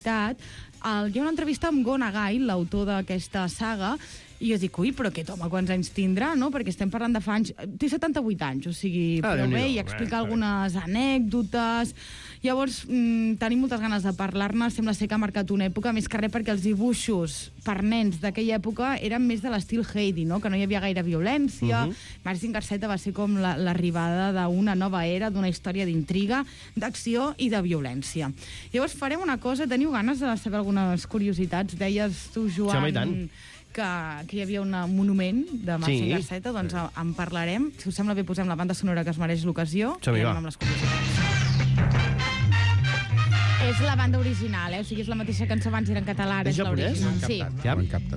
hi ha una entrevista amb Gonagai, l'autor d'aquesta saga, i jo dic, ui, però aquest home quants anys tindrà, no? Perquè estem parlant de fa anys... Té 78 anys, o sigui, però bé, i explica algunes anècdotes. Llavors, tenim moltes ganes de parlar-ne, sembla ser que ha marcat una època, més que res perquè els dibuixos per nens d'aquella època eren més de l'estil Heidi, no? Que no hi havia gaire violència. Martin Garceta va ser com l'arribada d'una nova era, d'una història d'intriga, d'acció i de violència. Llavors farem una cosa, teniu ganes de saber algunes curiositats? Deies tu, Joan... Sí, i tant. Que hi havia un monument de Martin Garceta, doncs en parlarem. Si us sembla bé, posem la banda sonora que es mereix l'ocasió i anem amb les curiositats. És la banda original, o sigui, és la mateixa cançó, abans era en català, ara és l'original. Sí. Ja m'han captat.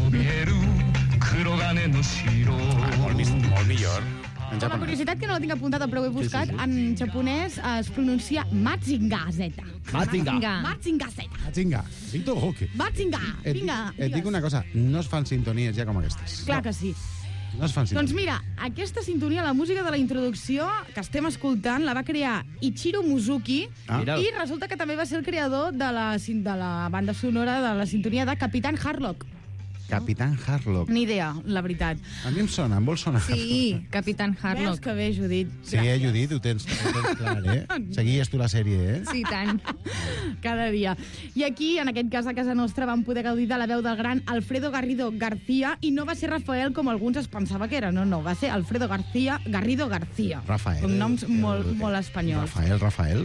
Molt millor. Com a curiositat, que no la tinc apuntada però ho he buscat, en japonès es pronuncia Mazinga Z. Mazinga Z. Víctor Roque. Mazinga. Et dic una cosa, no es fan sintonies ja com aquestes. Clar que sí. No es fan sintonies. Doncs mira, aquesta sintonia, la música de la introducció que estem escoltant, la va crear Ichiro Mizuki, i resulta que també va ser el creador de la banda sonora de la sintonia de Capitán Harlock. Capitán Harlock. Ni idea, la veritat. A mi em sona, em vol sonar. Sí, Capitán Harlock. Veus que bé, Judit. Sí, Judit, ho tens clar, Seguies tu la sèrie, Sí, tant. Cada dia. I aquí, en aquest cas, a casa nostra, vam poder gaudir de la veu del gran Alfredo Garrido García, i no va ser Rafael com alguns es pensava que era, no, va ser Alfredo Garrido García. Rafael. Con noms molt espanyols. Rafael.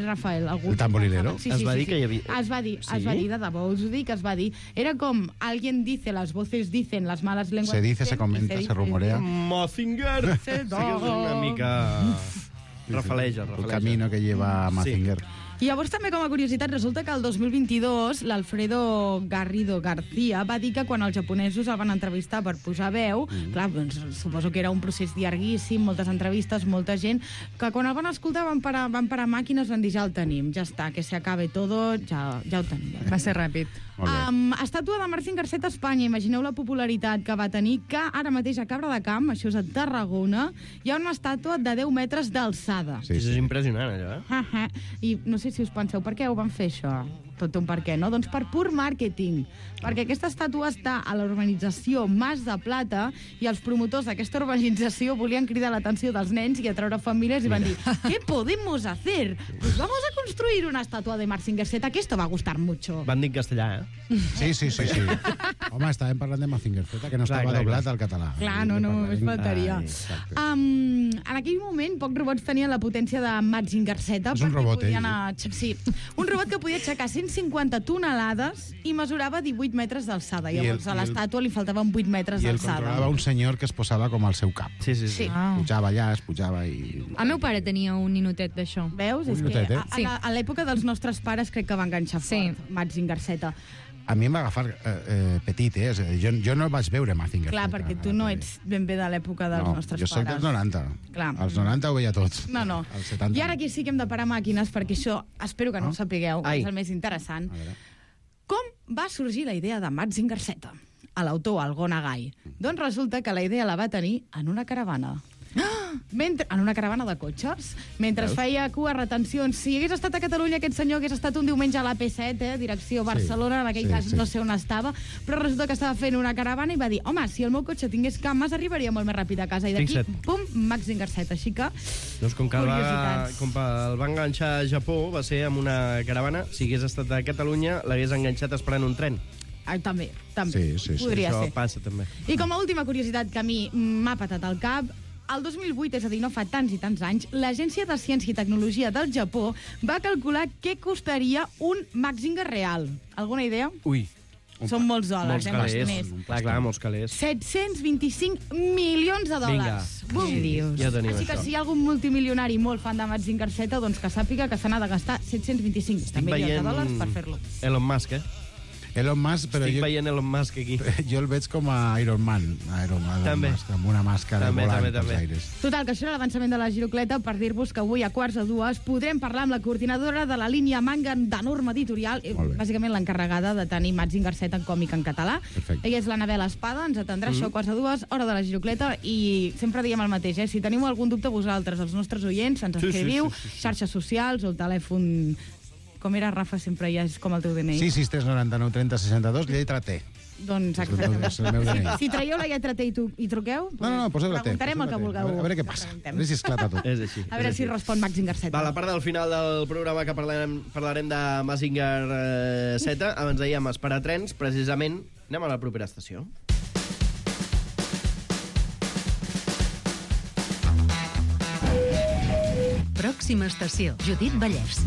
El tamborilero. Sí, es va dir que hi havia... Es va dir, de debò, us ho dic, es va dir. Era com, alguien dice, las voces dicen, las malas lenguas... Se dice, se comenta, se rumorea. Mazinger! Sí que és una mica... Rafaleja. El camino que lleva Mazinger. I llavors també com a curiositat resulta que el 2022 l'Alfredo Garrido García va dir que quan els japonesos el van entrevistar per posar veu, clar, doncs, suposo que era un procés llarguíssim, moltes entrevistes, molta gent, que quan el van escoltar van parar màquines, van dir ja el tenim, ja està, que se acabe todo, ja ho tenim. Va ser ràpid. Estàtua de Martin Garceta a Espanya, imagineu la popularitat que va tenir, que ara mateix a Cabra de Camp, això és a Tarragona, hi ha una estàtua de 10 metres d'alçada. Sí. És impressionant, allò, I no sé si us penseu, per què ho van fer, això? Tot un per què, no? Doncs per pur màrqueting, perquè aquesta estàtua està a la urbanització Mas de Plata i els promotors d'aquesta urbanització volien cridar l'atenció dels nens i atraure famílies i van dir, ¿qué podemos hacer? Pues vamos a construir una estatua de Martin Garceta, que esto va a gustar mucho. Van dir en castellà, Sí. Home, estàvem parlant de Mazinger Z, que no estava doblat al català. Clar, no, només faltaria. En aquell moment, pocs robots tenien la potència de Mazinger Z. És un robot, Sí, un robot que podia aixecar 150 tonelades i mesurava 18 metres d'alçada. Llavors a l'estàtua li faltaven 8 metres d'alçada. I el controlava un senyor que es posava com al seu cap. Sí. Pujava allà, es pujava i... El meu pare tenia un ninotet d'això. Veus? És que a l'època dels nostres pares crec que va enganxar fort Mazinger Z. A mi em va agafar petit, jo no vaig veure Mazinger Z. Clar, perquè tu no ets ben bé de l'època dels nostres pares. Jo soc dels 90. Clar. Els 90 ho veia tots. No. I ara aquí sí que hem de parar màquines, perquè això, espero que no ho sapigueu, és el més interessant. Com va sorgir la idea de Mazinger Z? A l'autor, el Gonagai. Doncs resulta que la idea la va tenir en una caravana. En una caravana de cotxes, mentre es feia cua, retencions. Si hagués estat a Catalunya, aquest senyor hagués estat un diumenge a l'AP7, direcció Barcelona, en aquell cas no sé on estava, però resulta que estava fent una caravana i va dir, home, si el meu cotxe tingués cames, arribaria molt més ràpid a casa. I d'aquí, pum, Mazinger Z. Així que, doncs com que el va enganxar a Japó, va ser amb una caravana. Si hagués estat a Catalunya, l'hagués enganxat esperant un tren. També. Sí. Podria ser. Això passa, també. I com a última curiositat que a mi m'ha patat al cap, el 2008, és a dir, no fa tants i tants anys, l'Agència de Ciència i Tecnologia del Japó va calcular què costaria un Mazinger real. Alguna idea? Ui. Són molts dòlars, molts calés. Clar, molts calés. 725 milions de dòlars. Vinga. Què dius? Ja tenim Així que això. si hi ha algun multimilionari molt fan de Mazinger Z, doncs que sàpiga que se n'ha de gastar 725 milions de dòlars per fer-lo. Elon Musk, Elon Musk, però Estic veient Elon Musk aquí. Jo el veig com a Iron Man. També. Musk, amb una màscara volant pels aires. Total, que això era l'avançament de la girocleta per dir-vos que avui a 1:45 podrem parlar amb la coordinadora de la línia manga de Norma Editorial, bàsicament l'encarregada de tenir Mazinger Z en còmic en català. Perfecte. Ella és l'Anabel Espada, ens atendrà això a 1:45, hora de la girocleta, i sempre diem el mateix, si teniu algun dubte vosaltres, els nostres oients, ens escriviu, xarxes socials o el telèfon com era, Rafa, sempre ja és com el teu DNI. 66399 30 62, lletra T. Doncs És el meu DNI. si traieu la lletra T i truqueu, No, poseu la T. preguntarem el que vulgueu. A veure què passa. A veure si esclata tot. És així. A veure si respon Màxim Garceta. Va, la part del final del programa que parlarem de Mazinger Z. Abans dèiem esperar trens, precisament. Anem a la propera estació. Pròxima estació, Judit Vallès.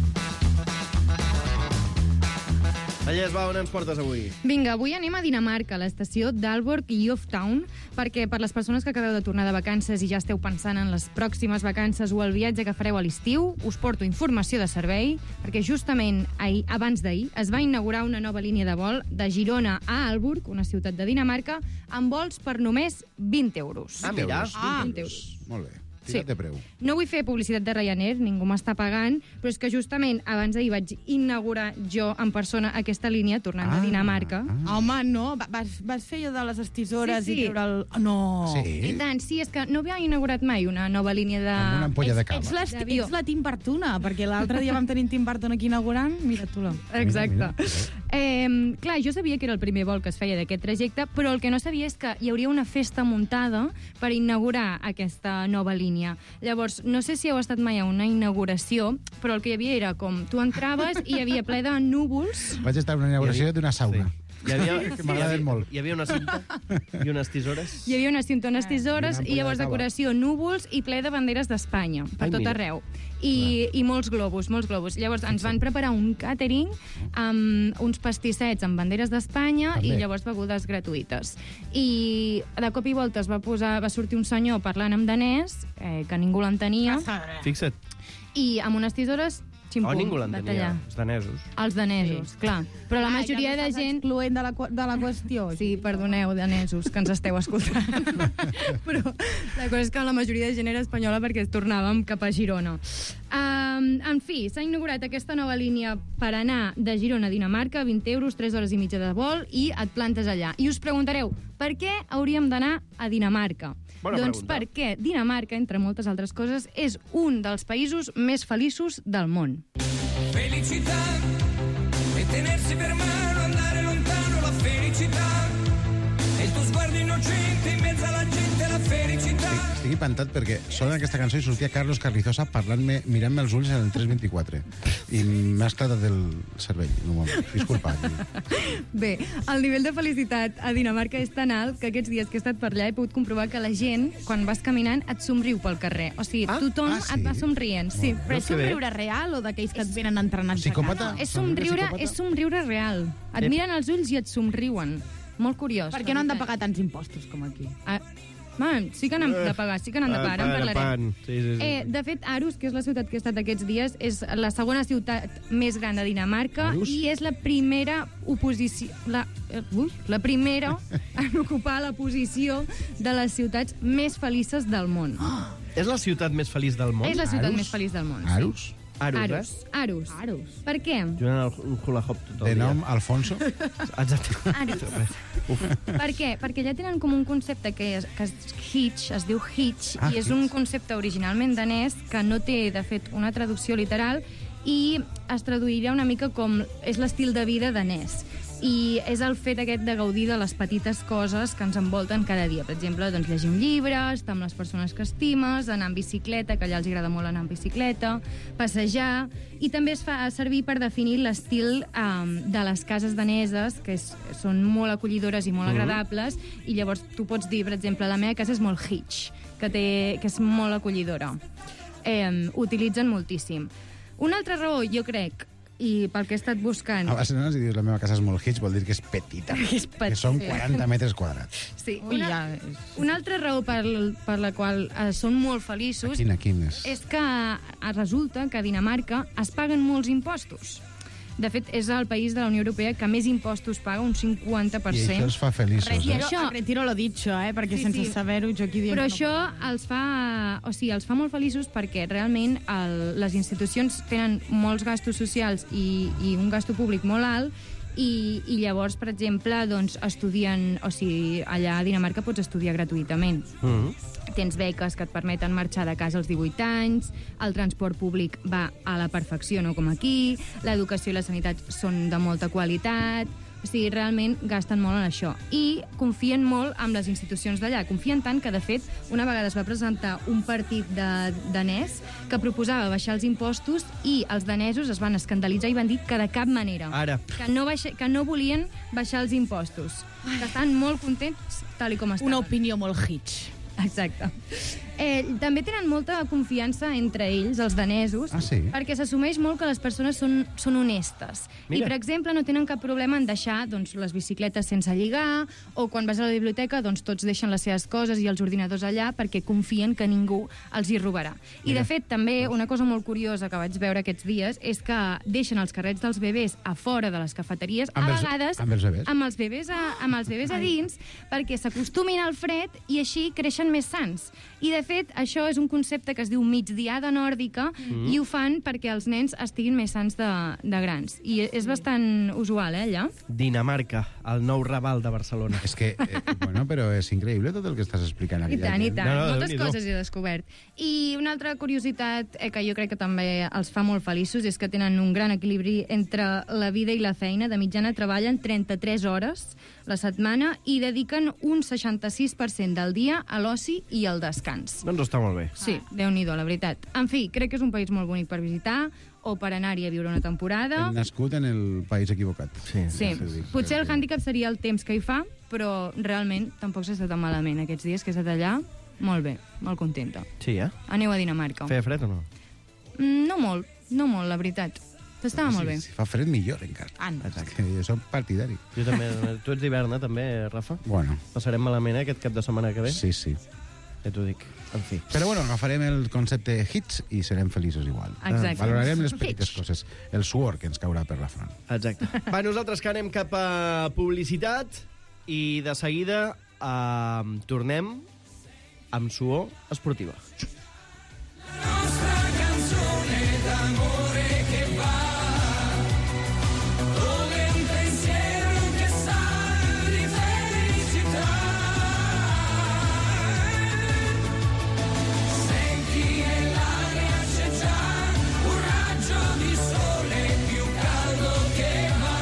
Vallès, va, on ens portes avui? Vinga, avui anem a Dinamarca, a l'estació d'Aalborg i Joftown, perquè per les persones que acabeu de tornar de vacances i ja esteu pensant en les pròximes vacances o el viatge que fareu a l'estiu, us porto informació de servei, perquè justament abans d'ahir es va inaugurar una nova línia de vol de Girona a Aalborg, una ciutat de Dinamarca, amb vols per només 20 euros. Ah, mira. 20 euros. Molt bé. Sí. Tirat de preu. No vull fer publicitat de Ryanair, ningú m'està pagant, però és que justament abans d'ahir vaig inaugurar jo en persona aquesta línia tornant de Dinamarca. Home, no, vas fer allò de les estisores Sí. i treure el... No. Sí. I tant, sí, és que no havia inaugurat mai una nova línia de... Amb una ampolla de cava. Ets la Tim Bartuna, perquè l'altre dia vam tenir Tim Barton aquí inaugurant. Mira tu-la. Exacte. Mira. Clar, jo sabia que era el primer vol que es feia d'aquest trajecte, però el que no sabia és que hi hauria una festa muntada per inaugurar aquesta nova línia. Llavors, no sé si heu estat mai a una inauguració, però el que hi havia era com... Tu entraves i hi havia ple de núvols. Vaig estar a una inauguració d'una sauna. Que m'agraden molt. Hi havia una cinta i unes tisores. Hi havia una cinta, unes tisores, Una i llavors ampolla de cava. decoració, núvols i ple de banderes d'Espanya, per Ai, tot mira. arreu. I molts globus, molts globus. Llavors ens van preparar un catering amb uns pastissets amb banderes d'Espanya i També. llavors begudes gratuïtes. I de cop i volta va sortir un senyor parlant en danès, que ningú l'entenia, Fixa't. i amb unes tisores ximpum, Ningú de l'entenia. tallar. Els danesos. Els danesos, clar. Però la majoria de gent... Excloent de la qüestió. Sí, perdoneu, danesos, que ens esteu escoltant. Però la cosa és que la majoria de gent era espanyola perquè tornàvem cap a Girona. En fi, s'ha inaugurat aquesta nova línia per anar de Girona a Dinamarca, 20 euros, 3 hores i mitja de vol, i et plantes allà. I us preguntareu, per què hauríem d'anar a Dinamarca? Bona Doncs pregunta. perquè Dinamarca, entre moltes altres coses, és un dels països més feliços del món. Felicità e tenersi per mano, andare lontano, la felicità e il tuo sguardo innocente in mezzo alla gente, la felicità. Estic impantat perquè sona aquesta cançó i sortia Carlos Carrizosa parlant-me, mirant-me els ulls en el 324. I m'ha esclatat el cervell. No, disculpa. Bé, el nivell de felicitat a Dinamarca és tan alt que aquests dies que he estat per allà he pogut comprovar que la gent, quan vas caminant, et somriu pel carrer. O sigui, tothom sí? et va somrient. Sí, Però és somriure real o d'aquells que et venen entrenats de Psicòpata? casa? és somriure real. Et miren els ulls i et somriuen. Molt curiós. Per què no han de pagar tants impostos com aquí? Sí que n'han de pagar, ara en parlarem. Sí. De fet, Aarhus, que és la ciutat que he estat aquests dies, és la segona ciutat més gran de Dinamarca i és la primera oposició... La primera en ocupar la posició de les ciutats més felices del món. És la ciutat més feliç del món? És la ciutat Aarhus? més feliç del món. Arus? Aarhus, Aarhus. Per què? Jugant un hula hop tot el De dia. nom Alfonso? Exacte. Per què? Perquè allà tenen com un concepte que es hitch, es diu hitch, i és un concepte originalment danès que no té, de fet, una traducció literal i es traduiria una mica com és l'estil de vida danès. I és el fet aquest de gaudir de les petites coses que ens envolten cada dia. Per exemple, doncs, llegir un llibre, estar amb les persones que estimes, anar en bicicleta, que allà els agrada molt anar en bicicleta, passejar, i també es fa servir per definir l'estil de les cases daneses, que són molt acollidores i molt agradables, i llavors tu pots dir, per exemple, la meva casa és molt hitch, que és molt acollidora. Utilitzen moltíssim. Una altra raó, jo crec, i pel que he estat buscant... A Barcelona, si dius la meva casa és molt hitch, vol dir que és petita. Que són 40 metres quadrats. Sí, Ui, una altra raó per la qual són molt feliços Quin és? és que resulta que a Dinamarca es paguen molts impostos. De fet, és el país de la Unió Europea que més impostos paga, un 50%. I això els fa feliços. Això- Retiro lo dicho, perquè sense saber-ho jo aquí dient... Però això els fa molt feliços perquè realment les institucions tenen molts gastos socials i un gasto públic molt alt i llavors, per exemple, doncs, estudien... O sigui, allà a Dinamarca pots estudiar gratuïtament. Tens beques que et permeten marxar de casa als 18 anys, el transport públic va a la perfecció, no com aquí, l'educació i la sanitat són de molta qualitat... O sigui, realment gasten molt en això. I confien molt en les institucions d'allà. Confien tant que, de fet, una vegada es va presentar un partit danès que proposava baixar els impostos i els danesos es van escandalitzar i van dir que de cap manera. Ara. Que no volien baixar els impostos. Que estan molt contents tal i com estaven. Una opinió molt hitch. Exacte. També tenen molta confiança entre ells, els danesos, perquè s'assumeix molt que les persones són honestes. Mira. I, per exemple, no tenen cap problema en deixar doncs, les bicicletes sense lligar, o quan vas a la biblioteca doncs, tots deixen les seves coses i els ordinadors allà perquè confien que ningú els hi robarà. Mira. I, de fet, també una cosa molt curiosa que vaig veure aquests dies és que deixen els carrets dels bebès a fora de les cafeteries, a vegades amb els bebès a dins, perquè s'acostumin al fred i així creixen més sans. I, de fet, això és un concepte que es diu migdiada nòrdica i ho fan perquè els nens estiguin més sans de grans. I és bastant usual, allà. Dinamarca, el nou Raval de Barcelona. És que, bueno, però és increïble tot el que estàs explicant aquí. I tant. Moltes coses he descobert. I una altra curiositat que jo crec que també els fa molt feliços és que tenen un gran equilibri entre la vida i la feina. De mitjana treballen 33 hores la setmana i dediquen un 66% del dia a l'oci i al descans. Doncs està molt bé. Sí, Déu-n'hi-do, la veritat. En fi, crec que és un país molt bonic per visitar o per anar-hi a viure una temporada. Hem nascut en el país equivocat. Sí. Potser el hàndicap seria el temps que hi fa, però realment tampoc s'està tan malament aquests dies que he estat allà. Molt bé, molt contenta. Sí, Aneu a Dinamarca. Feia fred o no? No molt, la veritat. Estava molt bé. Si fa fred, millor, encara. Exacte. Jo soc partidari. Jo també. Tu ets d'hivern, també, Rafa? Bueno. Passarem malament aquest cap de setmana que ve? Sí. Ja t'ho dic. En fi. Però bueno, agafarem el concepte hits i serem feliços igual. Exacte. Valorarem les petites coses. El suor que ens caurà per la front. Exacte. Va, nosaltres que anem cap a publicitat i de seguida tornem amb suor esportiva. La nostra canzone d'amore che va dove un pensiero che sa di felicità. Senti nell'aria c'è già un raggio di sole più caldo che va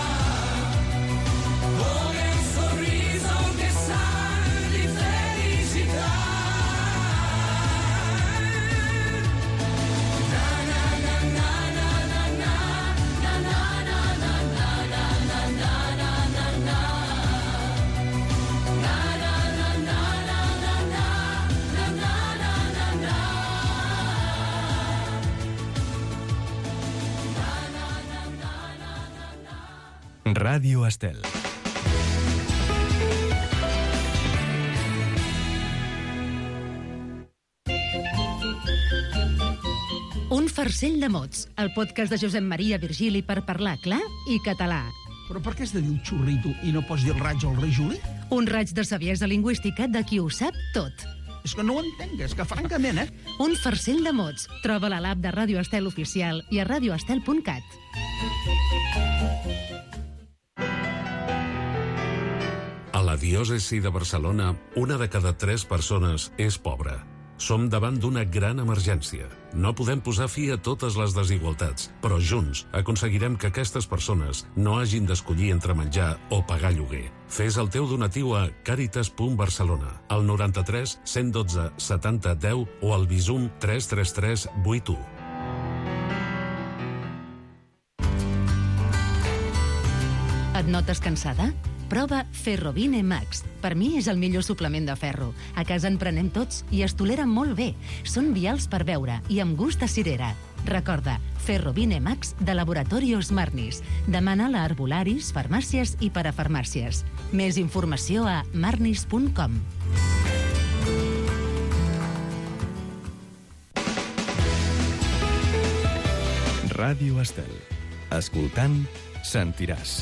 come un sorriso che sa di felicità. Ràdio Estel. Un farcell de mots, el podcast de Josep Maria Virgili per parlar clar i català. Però per què has de dir un xurrito i no pots dir el raig al rei Juli? Un raig de saviesa lingüística de qui ho sap tot. És que no ho entenc, és que francament, Un farcell de mots. Troba-la a l'app de Ràdio Estel Oficial i a radioestel.cat. A la diòcesi de Barcelona, 1 de cada 3 persones és pobra. Som davant d'una gran emergència. No podem posar fi a totes les desigualtats, però junts aconseguirem que aquestes persones no hagin d'escollir entre menjar o pagar lloguer. Fes el teu donatiu a caritas.barcelona, al 93 112 70 10 o al Bizum 333 81. Et notes cansada? Prova Ferrovine Max. Per mi és el millor suplement de ferro. A casa en prenem tots i es tolera molt bé. Són vials per beure i amb gust a cirera. Recorda, Ferrovine Max de Laboratorios Marnis. Demana-la a herbolaris, farmàcies i parafarmàcies. Més informació a marnis.com. Ràdio Estel. Escoltant, sentiràs.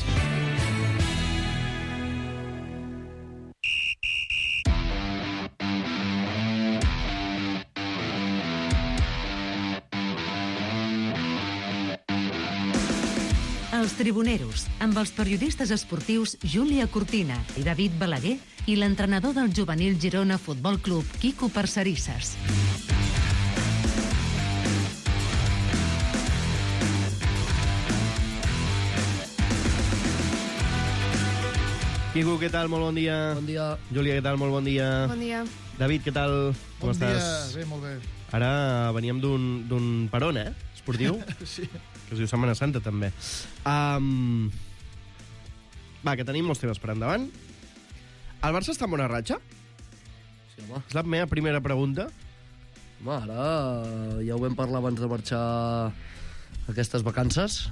Els Tribuneros, amb els periodistes esportius Júlia Cortina i David Balaguer i l'entrenador del juvenil Girona Futbol Club, Quico Parcerisses. Quico, què tal? Molt bon dia. Bon dia. Júlia, què tal? Molt bon dia. Bon dia. David, què tal? Com Bon estàs? dia, bé, molt bé. Ara veníem d'un peron, esportiu. Sí. Que es diu Setmana Santa, també. Va, que tenim molts temes per endavant. El Barça està en bona ratxa? Sí, home. És la meva primera pregunta. Home, ara ja ho vam parlar abans de marxar aquestes vacances.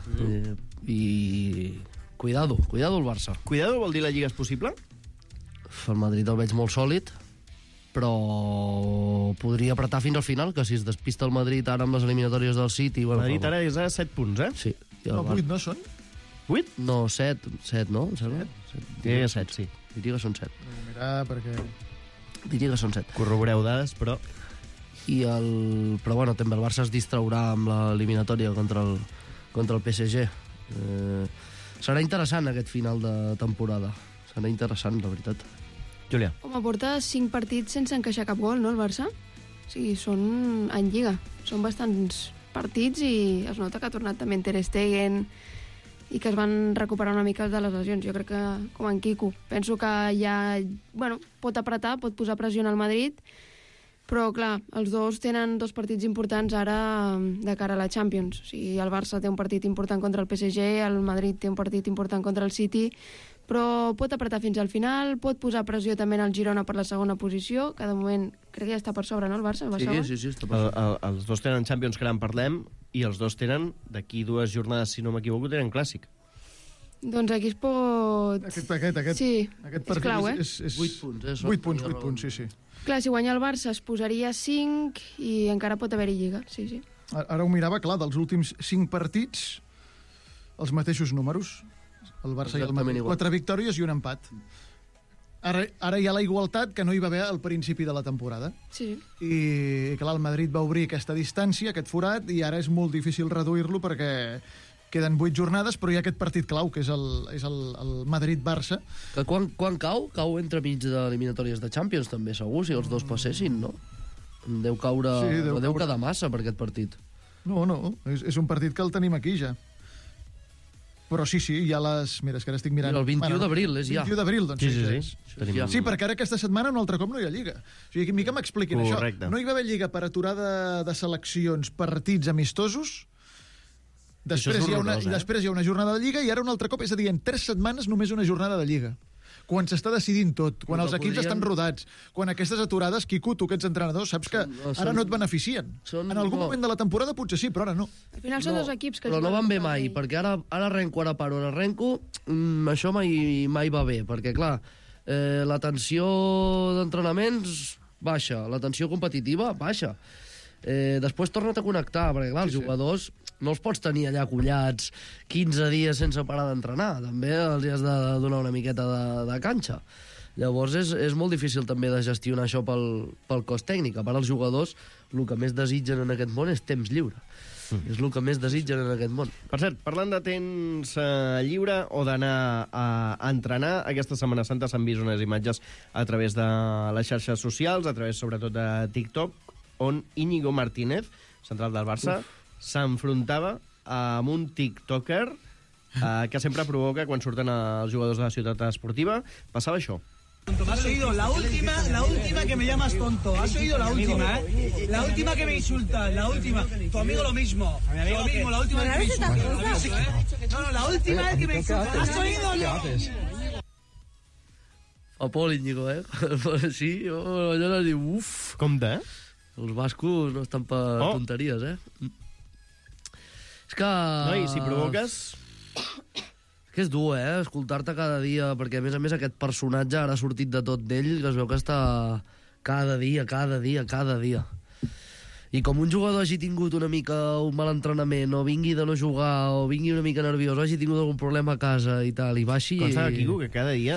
I cuidado el Barça. Cuidado vol dir la Lliga és possible? El Madrid el veig molt sòlid, però podria apretar fins al final, que si es despista el Madrid ara amb les eliminatòries del City... El Madrid ara és a 7 punts, eh? Sí. No, 8 no són? 8? No, 7, no? 7? Diria que 7, sí. Diria que són 7. Mirar, perquè... Diria que són 7. Corroboreu dades, però... Però bueno, també el Barça es distraurà amb l'eliminatòria contra el PSG. Serà interessant aquest final de temporada. Serà interessant, la veritat. Júlia. Home, porta 5 partits sense encaixar cap gol, no, el Barça? O sigui, són en Lliga. Són bastants partits i es nota que ha tornat també en Ter Stegen i que es van recuperar una mica de les lesions. Jo crec que, com en Quico, penso que ja... Bueno, pot apretar, pot posar pressió al Madrid, però, clar, els dos tenen 2 partits importants ara de cara a la Champions. O sigui, el Barça té un partit important contra el PSG, el Madrid té un partit important contra el City, però pot apretar fins al final, pot posar pressió també en el Girona per la segona posició, que de moment crec que ja està per sobre, no, el Barça? Sí, està per sobre. Els dos tenen Champions, que ara en parlem, i els dos tenen, d'aquí 2 jornades, si no m'equivoco, tenen Clàssic. Doncs aquí es pot... Aquest sí, aquest és clau, eh? 8 punts, 8 punts, sí. Clar, si guanya el Barça es posaria 5 i encara pot haver-hi Lliga, sí. Ara ho mirava, clar, dels últims 5 partits, els mateixos números. El Barça i el Madrid. 4 victòries i un empat. Ara hi ha la igualtat que no hi va haver al principi de la temporada. Sí. I, clar, el Madrid va obrir aquesta distància, aquest forat, i ara és molt difícil reduir-lo perquè queden 8 jornades, però hi ha aquest partit clau, que és el Madrid-Barça. Que quan cau? Cau entre mig d'eliminatòries de Champions, també, segur, si els dos passessin, no? Deu caure... Sí, deu quedar massa per aquest partit. No, és un partit que el tenim aquí, ja. Però sí, hi ha les... Mira, és que ara estic mirant... El 21 d'abril, és ja. 21 d'abril, doncs sí. Sí, perquè ara aquesta setmana un altre cop no hi ha Lliga. O sigui, que m'expliquin això. No hi va haver Lliga per aturada de seleccions, partits amistosos. Després hi ha una jornada de Lliga i ara un altre cop, és a dir, en 3 setmanes només una jornada de Lliga. Quan s'està decidint tot, quan els equips estan rodats, quan aquestes aturades, Quico, tu que ets entrenador, saps que ara no et beneficien. En algun moment de la temporada potser sí, però ara no. Al final són 2 equips que... Però no van bé mai, perquè ara arrenco, ara paro, ara arrenco, això mai va bé, perquè clar, la tensió d'entrenaments baixa, la tensió competitiva baixa. Després torna't a connectar, perquè clar, els jugadors no els pots tenir allà collats 15 dies sense parar d'entrenar, també els has de donar una miqueta de canxa. Llavors és molt difícil també de gestionar això pel cos tècnic. A part, els jugadors el que més desitgen en aquest món és temps lliure. És el que més desitgen en aquest món. Per cert, parlant de temps lliure o d'anar a entrenar, aquesta Setmana Santa s'han vist unes imatges a través de les xarxes socials, a través sobretot de TikTok, on Íñigo Martínez, central del Barça, s'enfrontava amb un tiktoker que sempre provoca quan surten els jugadors de la ciutat esportiva. Passava això. Has oído la última que me llamas tonto. Has oído la última, ¿eh? La última que me insultas, la última. Tu amigo lo mismo. Lo mismo, la última que me insultas. No, la última vez que me insultas. ¿Has oído o no? A por Íñigo, eh? Sí, allò no diu, uf. Compte, eh? Els bascos no estan per tonteries, eh? És que... Noi, si provoques... Que és dur, escoltar-te cada dia, perquè a més aquest personatge ara ha sortit de tot d'ell, que es veu que està cada dia. I com un jugador hagi tingut una mica un mal entrenament, o vingui de no jugar, o vingui una mica nerviós, o hagi tingut algun problema a casa i tal, i baixi... Consta, Quico, que cada dia...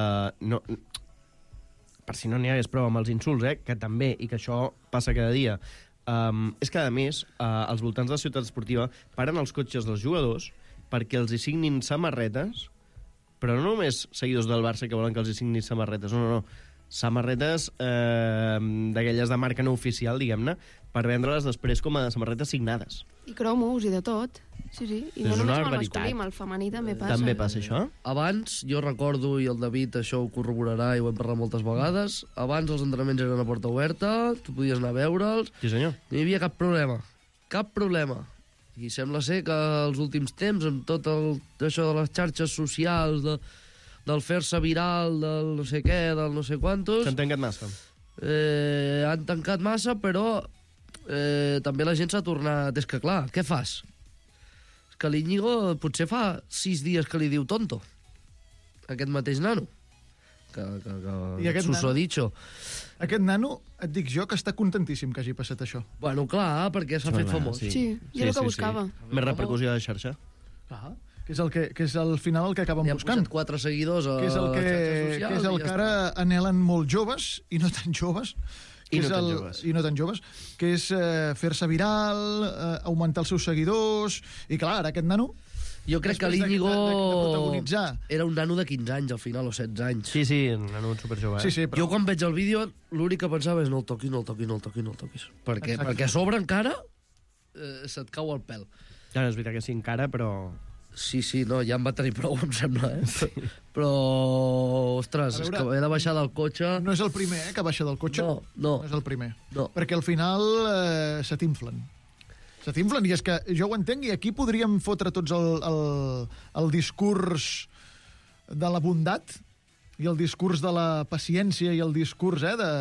per si no n'hi hagués prou amb els insults, que també, i que això passa cada dia, és que, a més, als voltants de la ciutat esportiva paren els cotxes dels jugadors perquè els hi signin samarretes, però no només seguidors del Barça que volen que els hi signin samarretes, no. Samarretes d'aquelles de marca no oficial, diguem-ne, per vendre-les després com a samarretes signades. I cromos i de tot. Sí. I no només amb el masculí, amb el femení també passa. També passa això? Abans, jo recordo, i el David això ho corroborarà i ho hem parlat moltes vegades, abans els entrenaments eren a porta oberta, tu podies anar a veure'ls... Sí, senyor. No hi havia cap problema. Cap problema. I sembla ser que els últims temps, amb tot això de les xarxes socials, del fer-se viral, del no sé què, del no sé quantos... S'han tancat massa. Han tancat massa, però també la gent s'ha tornat... És que, clar, què fas? És que l'Íñigo potser fa 6 dies que li diu tonto. Aquest mateix nano. I aquest s'ho ha dicho. Aquest nano, et dic jo, que està contentíssim que hagi passat això. Bueno, clar, perquè s'ha fet famós. Sí, i és el que buscava. Més repercussió de xarxa. Que és al final el que acaben buscant. Li han posat 4 seguidors a xarxes socials. Que és el que ara anhelen molt joves, i no tan joves, I no tan joves, que és fer-se viral, augmentar els seus seguidors, i clar, ara aquest nano... Jo crec que l'Íñigo era un nano de 15 anys, al final, o 16 anys. Sí, un nano superjove. Però... Jo quan veig el vídeo, l'únic que pensava és no el toquis. Perquè a sobre encara se't cau el pèl. Ja, és veritat que sí, encara, però... Sí, no, ja em va tenir prou, em sembla, Sí. Però, ostres, és que he de baixar del cotxe... No és el primer, que baixa del cotxe. No. No és el primer. No. Perquè al final se t'inflen. I és que jo ho entenc, i aquí podríem fotre tots el discurs de la bondat, i el discurs de la paciència, i el discurs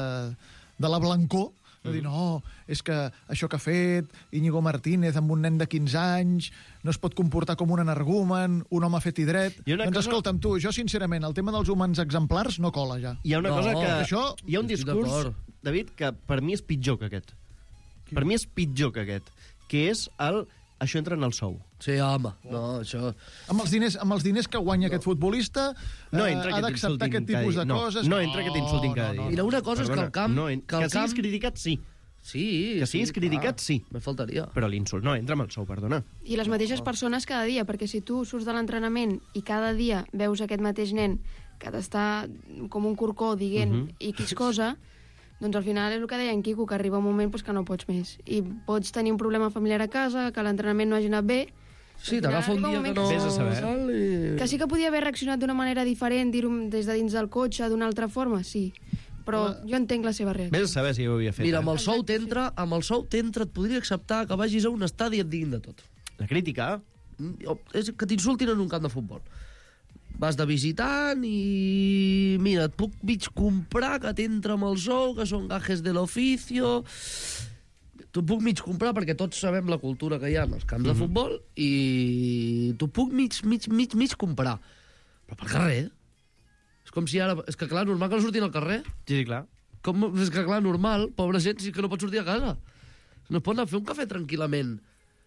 de la blancor, de dir, no, és que això que ha fet Íñigo Martínez amb un nen de 15 anys no es pot comportar com un energumen, un home fet i dret. Doncs escolta'm, tu, jo sincerament, el tema dels humans exemplars no cola ja. Hi ha una cosa que... Hi ha un discurs, David, que per mi és pitjor que aquest. Per mi és pitjor que aquest, que és això entra en el sou. Sí, home, no, això... Amb els diners que guanya aquest futbolista, ha d'acceptar aquest tipus de coses... No entra que t'insultin cada dia. Mira, una cosa és que el camp... Que siguis criticat, sí. Sí. Que siguis criticat, sí. Me faltaria. Però l'insult no entra amb el sou, perdona. I les mateixes persones cada dia, perquè si tu surts de l'entrenament i cada dia veus aquest mateix nen que t'està com un corcó dient X cosa... Doncs al final és el que deia en Quico, que arriba un moment que no pots més. I pots tenir un problema familiar a casa, que l'entrenament no hagi anat bé... Sí, t'agafa un dia que no... Vés a saber. Que sí que podia haver reaccionat d'una manera diferent, dir-ho des de dins del cotxe, d'una altra forma, sí. Però jo entenc la seva reacció. Vés a saber si ho havia fet. Mira, amb el sou t'entra, et podria acceptar que vagis a un estadi i et diguin de tot. La crítica? És que t'insultin en un camp de futbol. Vas de visitant i... Mira, et puc mig comprar que t'entra amb el sou, que són gajes de l'oficio... T'ho puc mig comprar perquè tots sabem la cultura que hi ha en els camps de futbol i t'ho puc mig comprar. Però pel carrer? És com si ara... És que clar, normal que no surtin al carrer. Sí, clar. És que clar, normal, pobra gent, si que no pot sortir a casa. No es pot anar a fer un cafè tranquil·lament.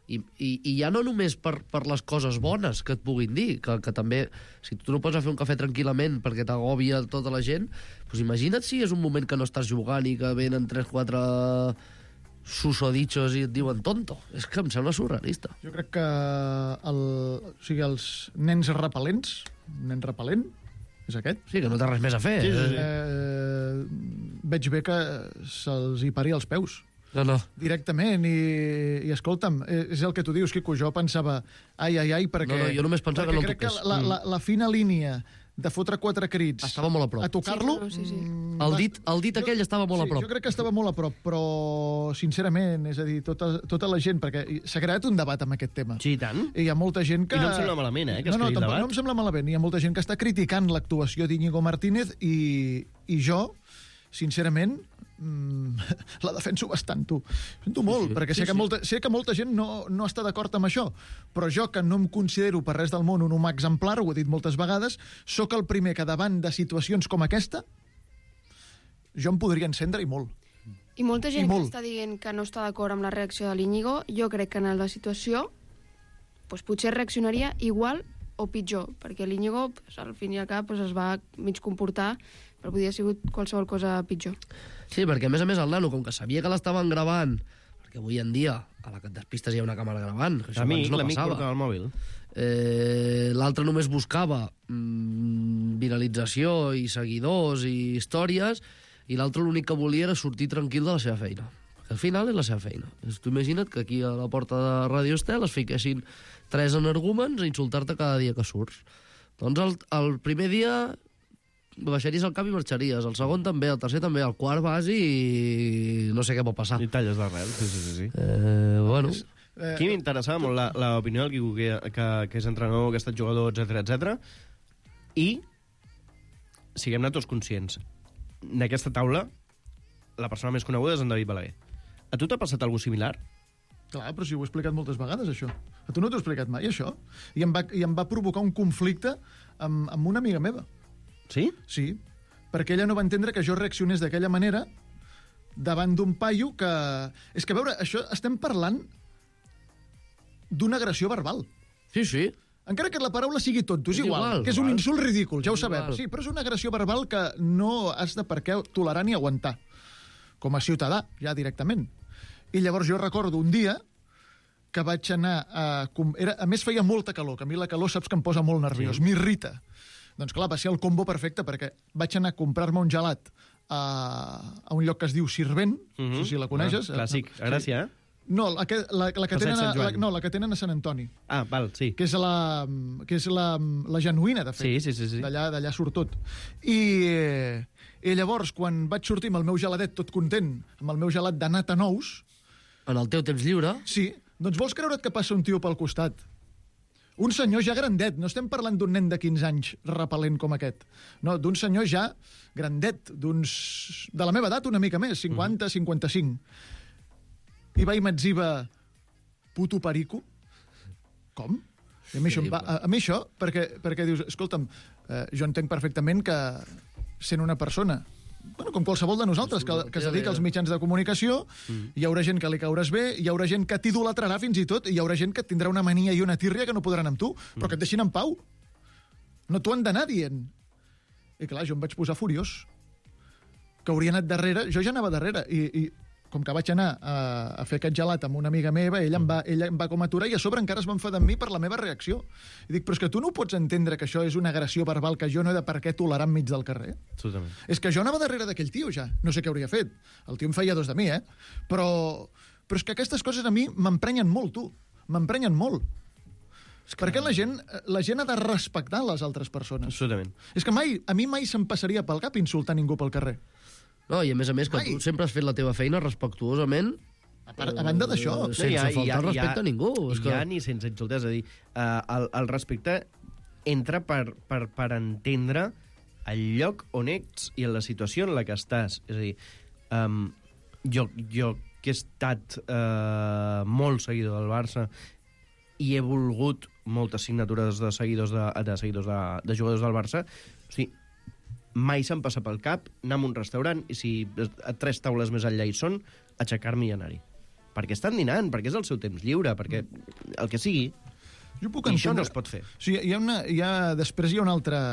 I ja no només per les coses bones que et puguin dir, que també, si tu no pots fer un cafè tranquil·lament perquè t'agòbia tota la gent, doncs imagina't si és un moment que no estàs jugant i que venen 3-4 susodichos i et diuen tonto. És que em sembla surrealista. Jo crec que els nens repel·lents, un nen repel·lent, és aquest? Sí, que no té res més a fer. Veig bé que se'ls hi pari els peus. No. Directament, i escolta'm, és el que tu dius, Quico, jo pensava ai, perquè... No, jo només pensava que no el toqués. Crec que la fina línia de fotre 4 crits estava molt a prop. A tocar-lo... Sí. El dit aquell estava molt a prop. Jo crec que estava molt a prop, però sincerament, és a dir, tota la gent, perquè s'ha creat un debat amb aquest tema. Sí, i tant. I hi ha molta gent que... I no em sembla malament, que es creï el debat. No em sembla malament. Hi ha molta gent que està criticant l'actuació d'Íñigo Martínez i jo, sincerament, la defenso bastant, tu. Sento molt, perquè sé que molta gent no està d'acord amb això, però jo, que no em considero per res del món un humà exemplar, ho he dit moltes vegades, sóc el primer que davant de situacions com aquesta jo em podria encendre i molt. I molta gent que està dient que no està d'acord amb la reacció de l'Íñigo, jo crec que en la situació potser reaccionaria igual o pitjor, perquè l'Íñigo, al fin i al cap, es va mig comportar, però podia haver sigut qualsevol cosa pitjor. Sí, perquè a més el nano, com que sabia que l'estaven gravant, perquè avui en dia a la que et despistes hi ha una càmera gravant, que això abans no l'amic passava. portava el mòbil. L'altre només buscava viralització i seguidors i històries, i l'altre l'únic que volia era sortir tranquil de la seva feina. Perquè al final és la seva feina. Tu imagina't que aquí a la porta de Radio Estel es fiquessin 3 energúmens a insultar-te cada dia que surts. Doncs el primer dia baixaries al cap i marxaries, el segon també, el tercer també, el quart vas i no sé què pot passar. I talles d'arrel, sí. Bueno... Aquí m'interessava molt l'opinió del Quico, que és entrenador, que ha estat jugador, etc. I siguem-ne tots conscients. En aquesta taula, la persona més coneguda és en David Balaguer. A tu t'ha passat alguna similar? Clar, però si ho he explicat moltes vegades, això. A tu no t'ho he explicat mai, això. I em va provocar un conflicte amb una amiga meva. Sí? Sí, perquè ella no va entendre que jo reaccionés d'aquella manera davant d'un paio que... És que, a veure, això estem parlant d'una agressió verbal. Sí. Encara que la paraula sigui tonto, és igual, que és un insult ridícul, ja ho sabem. Sí, però és una agressió verbal que no has de per què tolerar ni aguantar, com a ciutadà, ja directament. I llavors jo recordo un dia que vaig anar a més, feia molta calor, que a mi la calor saps que em posa molt nerviós, m'irrita. Doncs clar, va ser el combo perfecte, perquè vaig anar a comprar-me un gelat a un lloc que es diu Sirvent, no sé si la coneixes. Clàssic, a Gràcia, No, la que tenen a Sant Antoni. Ah, val, sí. Que és la genuïna, de fet. Sí. D'allà surt tot. I llavors, quan vaig sortir amb el meu geladet tot content, amb el meu gelat de nata nous... En el teu temps lliure? Sí. Doncs vols creure't que passa un tio pel costat? Un senyor ja grandet, no estem parlant d'un nen de 15 anys repel·lent com aquest. No, d'un senyor ja grandet, de la meva edat una mica més, 50, 55. I va i m'etziva puto perico. Com? I a mi això, perquè dius, escolta'm, jo entenc perfectament que sent una persona, com qualsevol de nosaltres, que es dedica als mitjans de comunicació, hi haurà gent que li cauràs bé, hi haurà gent que t'idolatrarà fins i tot, i hi haurà gent que tindrà una mania i una tírria que no podran amb tu, però que et deixin en pau. No t'ho han d'anar dient. I clar, jo em vaig posar furiós. Que hauria anat darrere, jo ja anava darrere, i com que vaig anar a fer aquest gelat amb una amiga meva, ella em va com aturar i a sobre encara es va enfadar amb mi per la meva reacció. I dic, però és que tu no pots entendre que això és una agressió verbal que jo no he de per què tolerar enmig del carrer? Absolutament. És que jo anava darrere d'aquell tio ja. No sé què hauria fet. El tio em feia dos de mi, Però és que aquestes coses a mi m'emprenyen molt, tu. M'emprenyen molt. Perquè la gent ha de respectar les altres persones. Absolutament. És que a mi mai se'm passaria pel cap insultar ningú pel carrer. No, i a més, que tu sempre has fet la teva feina respectuosament. A banda d'això. Sense faltar respecte a ningú. Ja ni sense insultar, és a dir, el respecte entra per entendre el lloc on ets i en la situació en la que estàs. És a dir, jo que he estat molt seguidor del Barça i he volgut moltes signatures de seguidors de jugadors del Barça, o sigui, mai se'm passa pel cap anar a un restaurant i si a 3 taules més enllà hi són, aixecar-me i anar-hi. Perquè estan dinant, perquè és el seu temps lliure, perquè el que sigui. Jo puc I això no es pot fer. O sigui, després hi ha una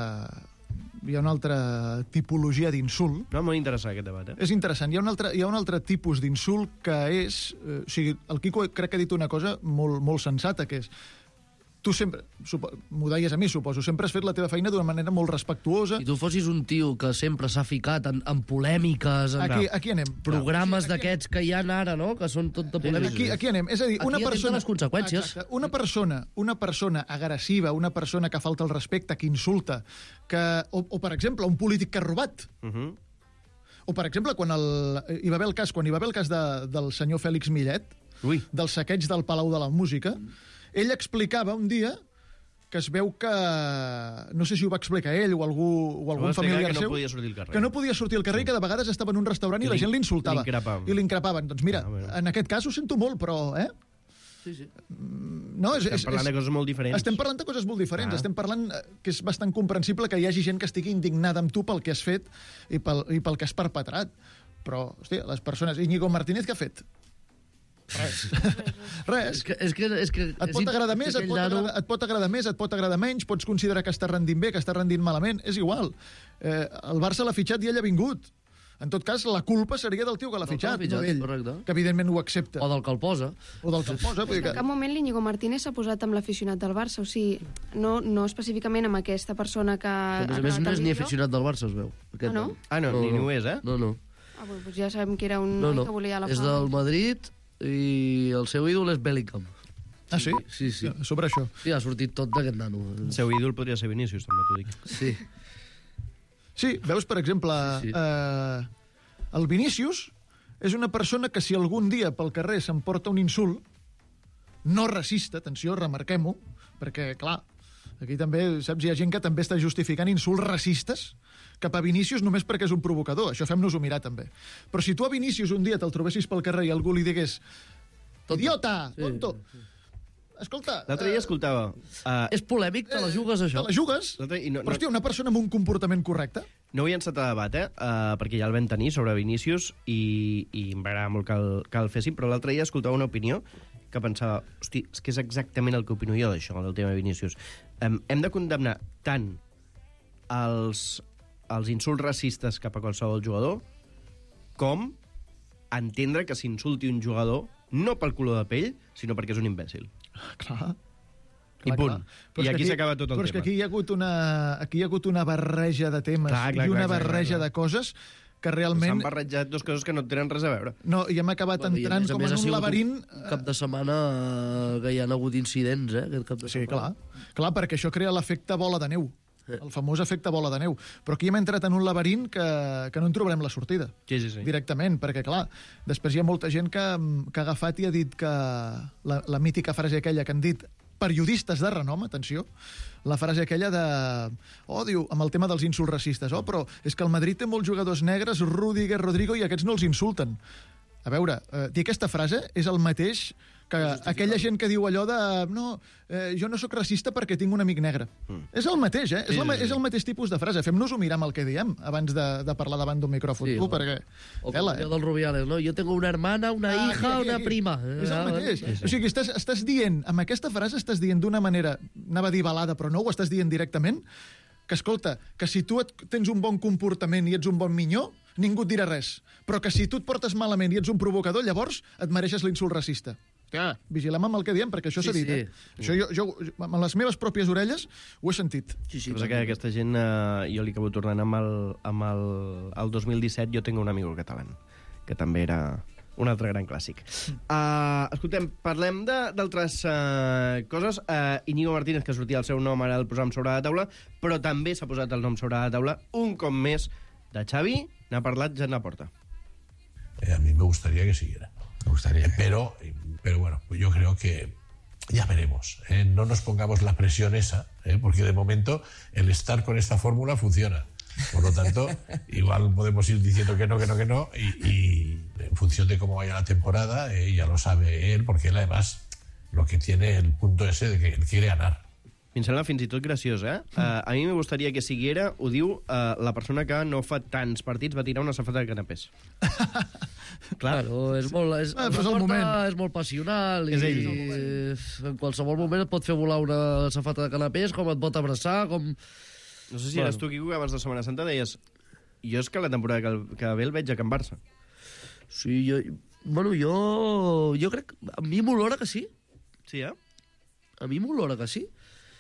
altra tipologia d'insult. No, molt interessant aquest debat, És interessant. Hi ha un altre tipus d'insult que és... O sigui, el Quico crec que ha dit una cosa molt sensata, que és... Tu sempre, m'ho deies a mi, suposo, sempre has fet la teva feina d'una manera molt respectuosa. Si tu fossis un tio que sempre s'ha ficat en polèmiques, en aquí anem. Programes d'aquests que hi ha ara, no?, que són tot de polèmiques. Aquí anem. És a dir, una persona... les conseqüències. Exacte. Una persona agressiva, una persona que falta el respecte, que insulta, o per exemple, un polític que ha robat. O, per exemple, quan hi va haver el cas del senyor Fèlix Millet, del saqueig del Palau de la Música, ell explicava un dia que es veu que... No sé si ho va explicar ell o algun familiar seu. Que no podia sortir al carrer. Que no podia sortir al carrer i que de vegades estava en un restaurant i la gent l'insultava. I l'increpaven. Doncs mira, en aquest cas ho sento molt, però... Sí. No, estem parlant de coses molt diferents. Estem parlant de coses molt diferents. Estem parlant que és bastant comprensible que hi hagi gent que estigui indignada amb tu pel que has fet i pel que has perpetrat. Però, hòstia, les persones... Íñigo Martínez, què ha fet? Res. És que et pot agradar més, et pot agradar més, et pot agradar menys, pots considerar que està rendint bé, que està rendint malament, és igual. El Barça l'ha fitxat i ell ha vingut. En tot cas, la culpa seria del tio que l'ha fitxat, no d'ell, que evidentment ho accepta. O del que el posa. En cap moment l'Íñigo Martínez s'ha posat amb l'aficionat del Barça, o sigui, no específicament amb aquesta persona que... A més no és ni aficionat del Barça, es veu. No? Ni ho és, No. Doncs ja sabem que era un noi que volia la fama. És del Madrid i el seu ídol és Bellingham. Ah, sí? Sí. Sobre això. Sí, ha sortit tot d'aquest nano. El seu ídol podria ser Vinícius, també t'ho dic. Sí. Sí, veus, per exemple, el Vinícius és una persona que si algun dia pel carrer s'emporta un insult, no racista, atenció, remarquem-ho, perquè, clar, aquí també, saps, hi ha gent que també està justificant insults racistes cap a Vinícius només perquè és un provocador. Això fem-nos-ho mirar, també. Però si tu a Vinícius un dia te'l trobessis pel carrer i algú li digués idiota, tonto... Escolta... L'altre dia escoltava... És polèmic, te la jugues, això? Te la jugues? Però, hòstia, una persona amb un comportament correcte? No ho he encetat a debat, perquè ja el vam tenir sobre Vinícius i em va agradar molt que el féssim, però l'altre dia escoltava una opinió que pensava, hosti, és que és exactament el que opino jo d'això, del tema de Vinícius. Hem de condemnar tant els insults racistes cap a qualsevol jugador com entendre que s'insulti un jugador no pel color de pell, sinó perquè és un imbècil. Clar. I punt. I aquí s'acaba tot el tema. Però és que aquí hi ha hagut una barreja de temes i una barreja de coses que realment... S'han barrejat dues coses que no tenen res a veure. No, i hem acabat entrant com en un laberint... Cap de setmana que hi ha hagut incidents, aquest cap de setmana. Sí, clar, perquè això crea l'efecte bola de neu. El famós efecte bola de neu. Però aquí hem entrat en un laberint que no en trobarem la sortida. Sí. Directament, perquè, clar, després hi ha molta gent que ha agafat i ha dit que la mítica frase aquella que han dit periodistes de renom, atenció, la frase aquella de... diu, amb el tema dels insults racistes, però és que el Madrid té molts jugadors negres, Rüdiger, Rodrigo, i aquests no els insulten. A veure, dir aquesta frase és el mateix que aquella gent que diu allò de jo no sóc racista perquè tinc un amic negre. És el mateix, és el mateix tipus de frase. Fem-nos-ho mirar amb el que diem abans de parlar davant d'un micròfon. Sí, perquè... O com el del Rubiales, no? Jo tengo una hermana, una hija, una prima. És el mateix. O sigui, estàs dient, amb aquesta frase estàs dient d'una manera, anava a dir balada, però no, ho estàs dient directament, que, escolta, que si tu tens un bon comportament i ets un bon minyó, ningú et dirà res. Però que si tu et portes malament i ets un provocador, llavors et mereixes l'insult racista. Hòstia, vigilem amb el que diem, perquè això s'ha dit. Això jo, amb les meves pròpies orelles, ho he sentit. Però que aquesta gent, jo li acabo tornant amb el 2017, jo tengo un amigo català, que també era un altre gran clàssic. Escoltem, parlem d'altres coses. Íñigo Martínez, que sortia el seu nom, ara el posam sobre la taula, però també s'ha posat el nom sobre la taula un cop més de Xavi. N'ha parlat Jan Laporta. A mí me gustaría que siguiera. Pero bueno, yo creo que ya veremos. No nos pongamos la presión esa, porque de momento el estar con esta fórmula funciona. Por lo tanto, igual podemos ir diciendo que no, y en función de cómo vaya la temporada, ya lo sabe él, porque él además lo que tiene el punto ese de que él quiere ganar. Em sembla fins i tot graciós, a mi me gustaría que siguiera, ho diu la persona que no fa tants partits va tirar una safata de canapés. Claro, és molt passional i en qualsevol moment et pot fer volar una safata de canapés, com et pot abraçar, com... No sé si eres tu, Quico, que abans de Setmana Santa deies jo és que la temporada que ve el veig a Can Barça. Sí, jo crec... A mi m'olora que sí. Sí, A mi m'olora que sí.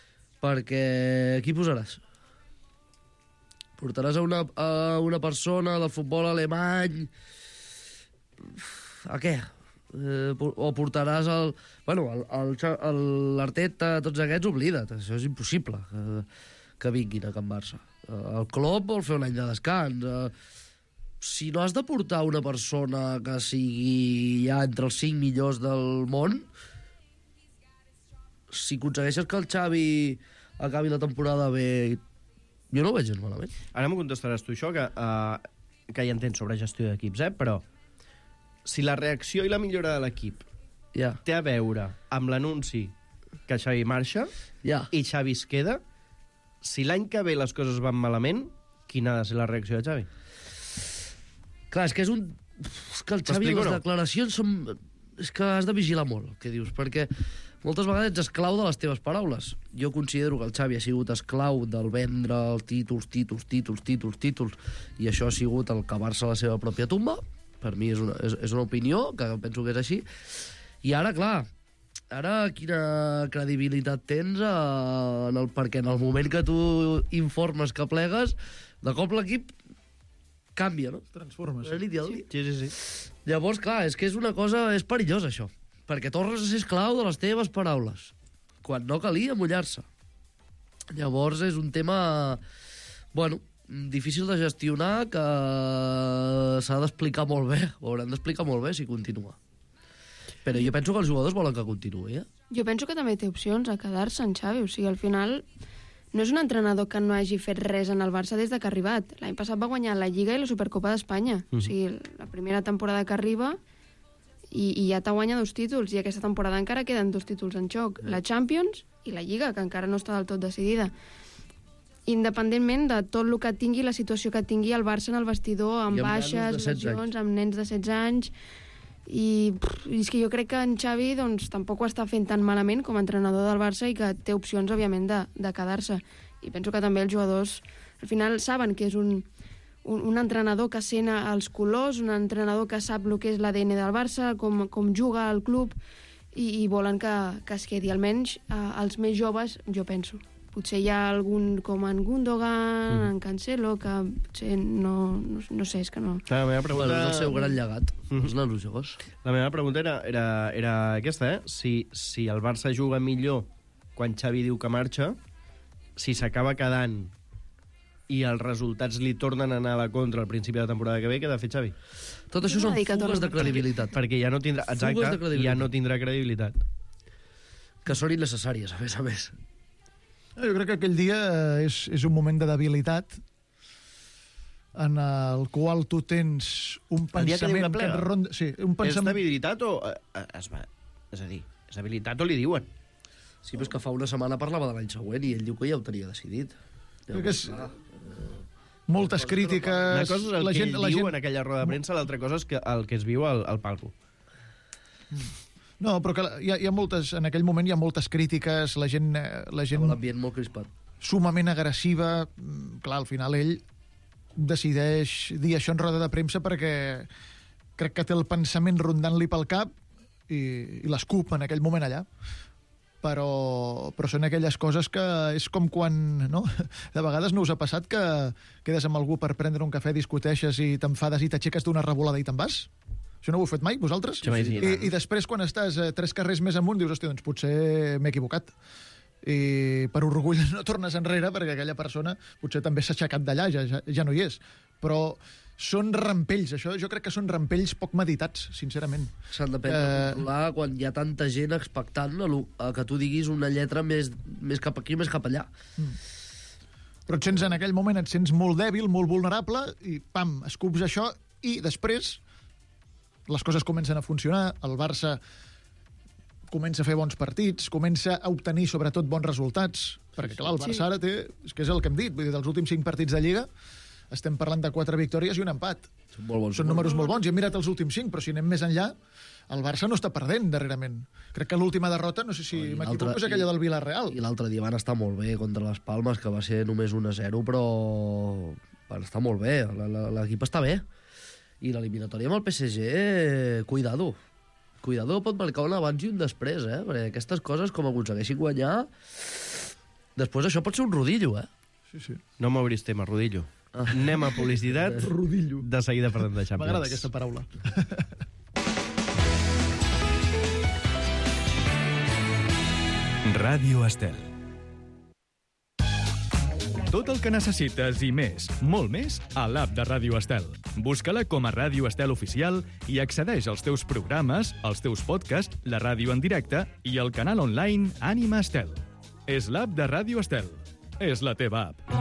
Perquè qui posaràs? Portaràs a una persona del futbol alemany... A què? O portaràs l'Arteta, tots aquests, oblida't. Això és impossible, que vinguin a Can Barça. El Klopp vol fer un any de descans. Si no has de portar una persona que sigui ja entre els 5 millors del món, si aconsegueixes que el Xavi acabi la temporada bé, jo no ho veig gens malament. Ara m'ho contestaràs tu, això, que ja entens sobre gestió d'equips, però si la reacció i la millora de l'equip té a veure amb l'anunci que Xavi marxa i Xavi es queda, si l'any que ve les coses van malament, quina ha de ser la reacció de Xavi? Clar, és que és un... És que el Xavi, les declaracions són... És que has de vigilar molt, el que dius, perquè moltes vegades ets esclau de les teves paraules. Jo considero que el Xavi ha sigut esclau del vendre els títols, i això ha sigut el cavar-se a la seva pròpia tumba. Per mi és una opinió, que penso que és així. I ara, clar, quina credibilitat tens perquè en el moment que tu informes que plegues, de cop l'equip canvia, no? Transformes. Sí. Llavors, clar, és que és una cosa... És perillós, això. Perquè tornes a ser esclau de les teves paraules, quan no calia mullar-se. Llavors és un tema, bueno, difícil de gestionar, que s'ha d'explicar molt bé, ho hauran d'explicar molt bé si continua. Però jo penso que els jugadors volen que continuï, eh? Jo penso que també té opcions a quedar-se en Xavi, o sigui, al final no és un entrenador que no hagi fet res en el Barça des que ha arribat. L'any passat va guanyar la Lliga i la Supercopa d'Espanya. O sigui, la primera temporada que arriba i ja t'ha guanyat 2 títols, i aquesta temporada encara queden 2 títols en joc, la Champions i la Lliga, que encara no està del tot decidida. Independentment de tot el que tingui, la situació que tingui el Barça en el vestidor, amb baixes, lesions, amb nens de 16 anys, i és que jo crec que en Xavi doncs, tampoc ho està fent tan malament com a entrenador del Barça, i que té opcions, òbviament, de quedar-se. I penso que també els jugadors, al final, saben que és un entrenador que sent els colors, un entrenador que sap el que és l'ADN del Barça, com juga al club, i volen que es quedi, almenys els més joves, jo penso. Potser hi ha algun com en Gundogan, en Cancelo, que potser no sé, és que no... La meva pregunta... Bueno, és el seu gran llegat, els nanos joves. La meva pregunta era aquesta, si el Barça juga millor quan Xavi diu que marxa, si s'acaba quedant i els resultats li tornen a anar a la contra al principi de la temporada que ve, què ha de fer Xavi? Tot això són fugues de credibilitat. Perquè ja no tindrà... Exacte, ja no tindrà credibilitat. Que són innecessàries, a més. Jo crec que aquell dia és un moment de debilitat en el qual tu tens un pensament que et ronda... Sí, un pensament... És debilitat o... És a dir, és debilitat o li diuen? Sí, però és que fa una setmana parlava de l'any següent i ell diu que ja ho tenia decidit. Crec que és... Moltes crítiques... Una cosa és el que ell diu en aquella roda de premsa, l'altra cosa és el que es viu al palco. No, però que hi ha moltes... En aquell moment hi ha moltes crítiques, la gent... L'ambient molt crispat. Sumament agressiva. Clar, al final ell decideix dir això en roda de premsa perquè crec que té el pensament rondant-li pel cap i l'escup en aquell moment allà. Però són aquelles coses que és com quan, no? De vegades no us ha passat que quedes amb algú per prendre un cafè, discuteixes i t'enfades i t'aixeques d'una revolada i te'n vas? Això no ho heu fet mai, vosaltres? I després, quan estàs 3 carrers més amunt, dius, hòstia, doncs potser m'he equivocat. I per orgull no tornes enrere perquè aquella persona potser també s'ha aixecat d'allà, ja no hi és. Però són rampells, això jo crec que són rampells poc meditats, sincerament. S'han de controlar quan hi ha tanta gent expectant a que tu diguis una lletra més cap aquí, més cap allà. Però en aquell moment et sents molt dèbil, molt vulnerable, i pam, escups això, i després les coses comencen a funcionar, el Barça comença a fer bons partits, comença a obtenir sobretot bons resultats, perquè clar, el Barça ara té, és que és el que hem dit, vull dir, dels últims 5 partits de Lliga estem parlant de 4 victòries i un empat. Són números molt bons. I hem mirat els últims 5, però si anem més enllà, el Barça no està perdent darrerament. Crec que l'última derrota, no sé si m'equivoco, és aquella del Villarreal. I l'altre dia van estar molt bé contra les Palmes, que va ser només 1-0, però van estar molt bé. L'equip està bé. I l'eliminatòria amb el PSG, cuidado. Cuidado, pot marcar un abans i un després, perquè aquestes coses, com aconsegueixin guanyar, després això pot ser un rodillo, Sí. No m'obris tema, rodillo. Anem a publicitat. Rodillo. De seguida parlem de Champions. M'agrada aquesta paraula. Ràdio Estel. Tot el que necessites i més, molt més, a l'app de Ràdio Estel. Busca-la com a Ràdio Estel Oficial i accedeix als teus programes, als teus podcasts, la ràdio en directe i el canal online Ànima Estel. És l'app de Ràdio Estel. És la teva app.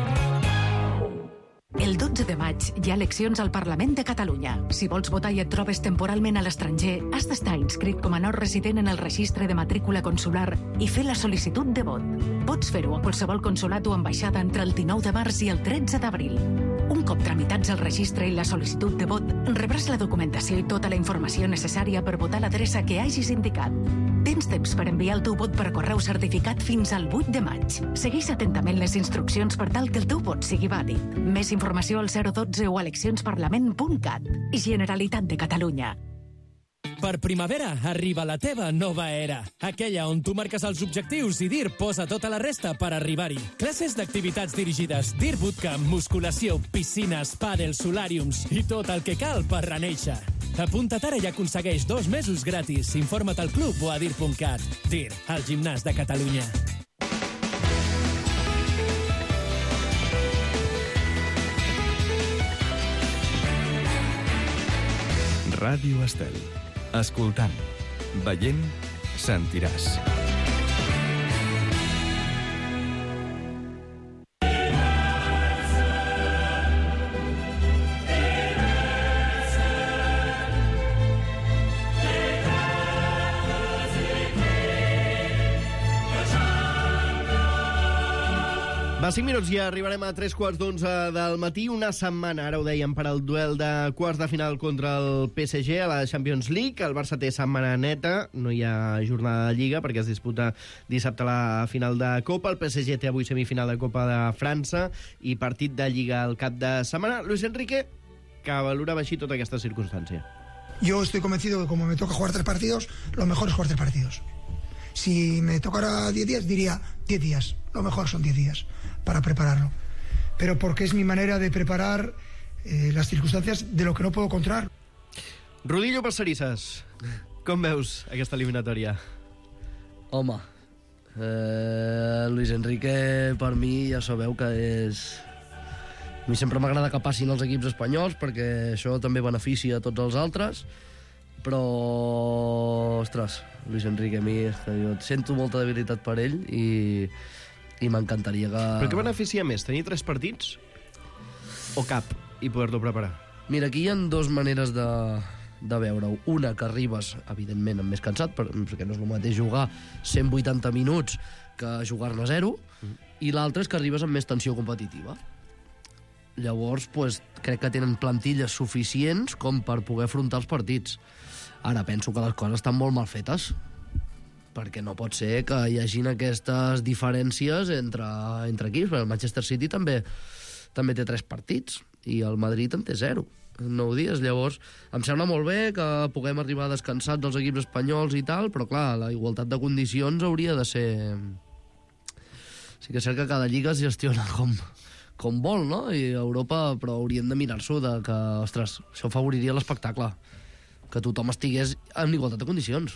El 12 de maig hi ha eleccions al Parlament de Catalunya. Si vols votar i et trobes temporalment a l'estranger, has d'estar inscrit com a no resident en el registre de matrícula consular i fer la sol·licitud de vot. Pots fer-ho a qualsevol consulat o ambaixada entre el 19 de març i el 13 d'abril. Un cop tramitats el registre i la sol·licitud de vot, rebràs la documentació i tota la informació necessària per votar a l'adreça que hagis indicat. Tens temps per enviar el teu vot per correu certificat fins al 8 de maig. Segueix atentament les instruccions per tal que el teu vot sigui vàlid. Més informació al 012 o eleccionsparlament.cat. Generalitat de Catalunya. Per primavera arriba la teva nova era. Aquella on tu marques els objectius i DIR posa tota la resta per arribar-hi. Classes d'activitats dirigides, DIR Bootcamp, musculació, piscines, pàdel, solàriums i tot el que cal per renéixer. Apunta't ara i aconsegueix 2 mesos gratis. Informa't al club o a dir.cat. DIR, el gimnàs de Catalunya. Ràdio Estel. Escoltant, veient, sentiràs. Va, 5 minuts i arribarem a 3:45 del matí. Una setmana, ara ho dèiem, per al duel de quarts de final contra el PSG a la Champions League. El Barça té setmana neta, no hi ha jornada de Lliga perquè es disputa dissabte la final de Copa. El PSG té avui semifinal de Copa de França i partit de Lliga al cap de setmana. Luis Enrique, que valorava així tota aquesta circumstància. Yo estoy convencido que como me toca jugar 3 partidos, lo mejor es jugar 3 partidos. Si me tocara 10 días, diría 10 días. Lo mejor son 10 días para prepararlo. Pero porque es mi manera de preparar las circunstancias de lo que no puedo controlar. Rodillo Passarisses, com veus aquesta eliminatòria? Home, Luis Enrique, per mi, ja sabeu que és... A mi sempre m'agrada que passin els equips espanyols perquè això també beneficia a tots els altres, però, ostres, Luis Enrique, a mi jo sento molta debilitat per ell i m'encantaria que... Però què beneficia més, tenir 3 partits o cap i poder-lo preparar? Mira, aquí hi ha 2 maneres de veure-ho. Una, que arribes, evidentment, amb més cansat, perquè no és el mateix jugar 180 minuts que jugar-ne 0, i l'altra és que arribes amb més tensió competitiva. Llavors, crec que tenen plantilles suficients com per poder afrontar els partits. Ara, penso que les coses estan molt mal fetes, perquè no pot ser que hi hagin aquestes diferències entre equips, perquè el Manchester City també té 3 partits i el Madrid en té 0 en 9 dies. Llavors, em sembla molt bé que puguem arribar descansats els equips espanyols i tal, però clar, la igualtat de condicions hauria de ser... Sí que és cert que cada lliga es gestiona com vol, no? I Europa, però haurien de mirar-s'ho de que, ostres, això afavoriria l'espectacle, que tothom estigués en igualtat de condicions.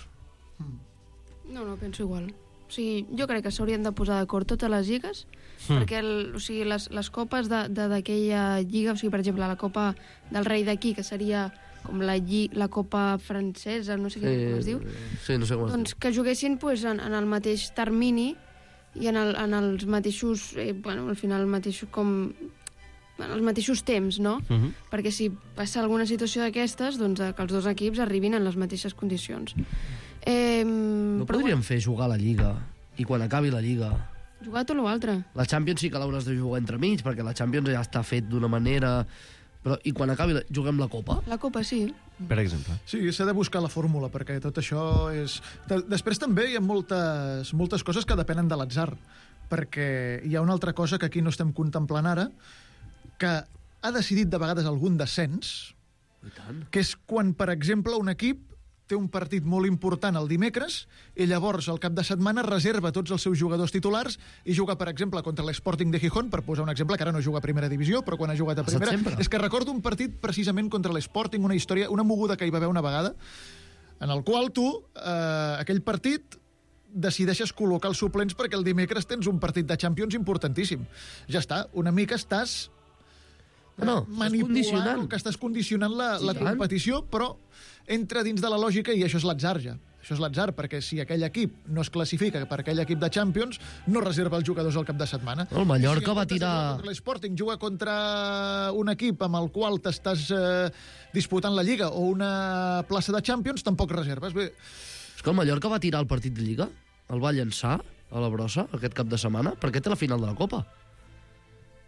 No, penso igual. O sigui, jo crec que s'haurien de posar d'acord totes les lligues, perquè les copes d'aquella lliga, o sigui, per exemple, la Copa del Rei d'aquí, que seria com la Copa francesa, no sé com es diu, sí, no sé com es diu. Doncs que juguessin en el mateix termini i en els mateixos, al final els mateixos temps, no? Perquè si passa alguna situació d'aquestes, doncs que els 2 equips arribin en les mateixes condicions. No podríem fer jugar la Lliga i quan acabi la Lliga... Jugar tot l'altre. La Champions sí que l'hauràs de jugar entremig, perquè la Champions ja està fet d'una manera... Però, i quan acabi juguem la Copa? La Copa, sí. Per exemple. Sí, s'ha de buscar la fórmula, perquè tot això és... Després també hi ha moltes coses que depenen de l'atzar, perquè hi ha una altra cosa que aquí no estem contemplant ara, que ha decidit de vegades algun descens, que és quan, per exemple, un equip té un partit molt important el dimecres i llavors al cap de setmana reserva tots els seus jugadors titulars i juga, per exemple, contra l'Sporting de Gijón, per posar un exemple, que ara no juga a primera divisió, però quan ha jugat a primera... És que recordo un partit precisament contra l'Sporting, una història, una moguda que hi va haver una vegada, en el qual tu, aquell partit, decideixes col·locar els suplents perquè el dimecres tens un partit de Champions importantíssim. Ja està, una mica estàs... manipulant, que estàs condicionant la competició, però entra dins de la lògica i això és l'atzar ja. Això és l'atzar, perquè si aquell equip no es classifica per aquell equip de Champions, no reserva els jugadors al cap de setmana. El Mallorca va tirar... L'Sporting juga contra un equip amb el qual t'estàs disputant la Lliga o una plaça de Champions, tampoc reserves. Bé... És que el Mallorca va tirar el partit de Lliga, el va llançar a la brossa aquest cap de setmana, perquè té la final de la Copa.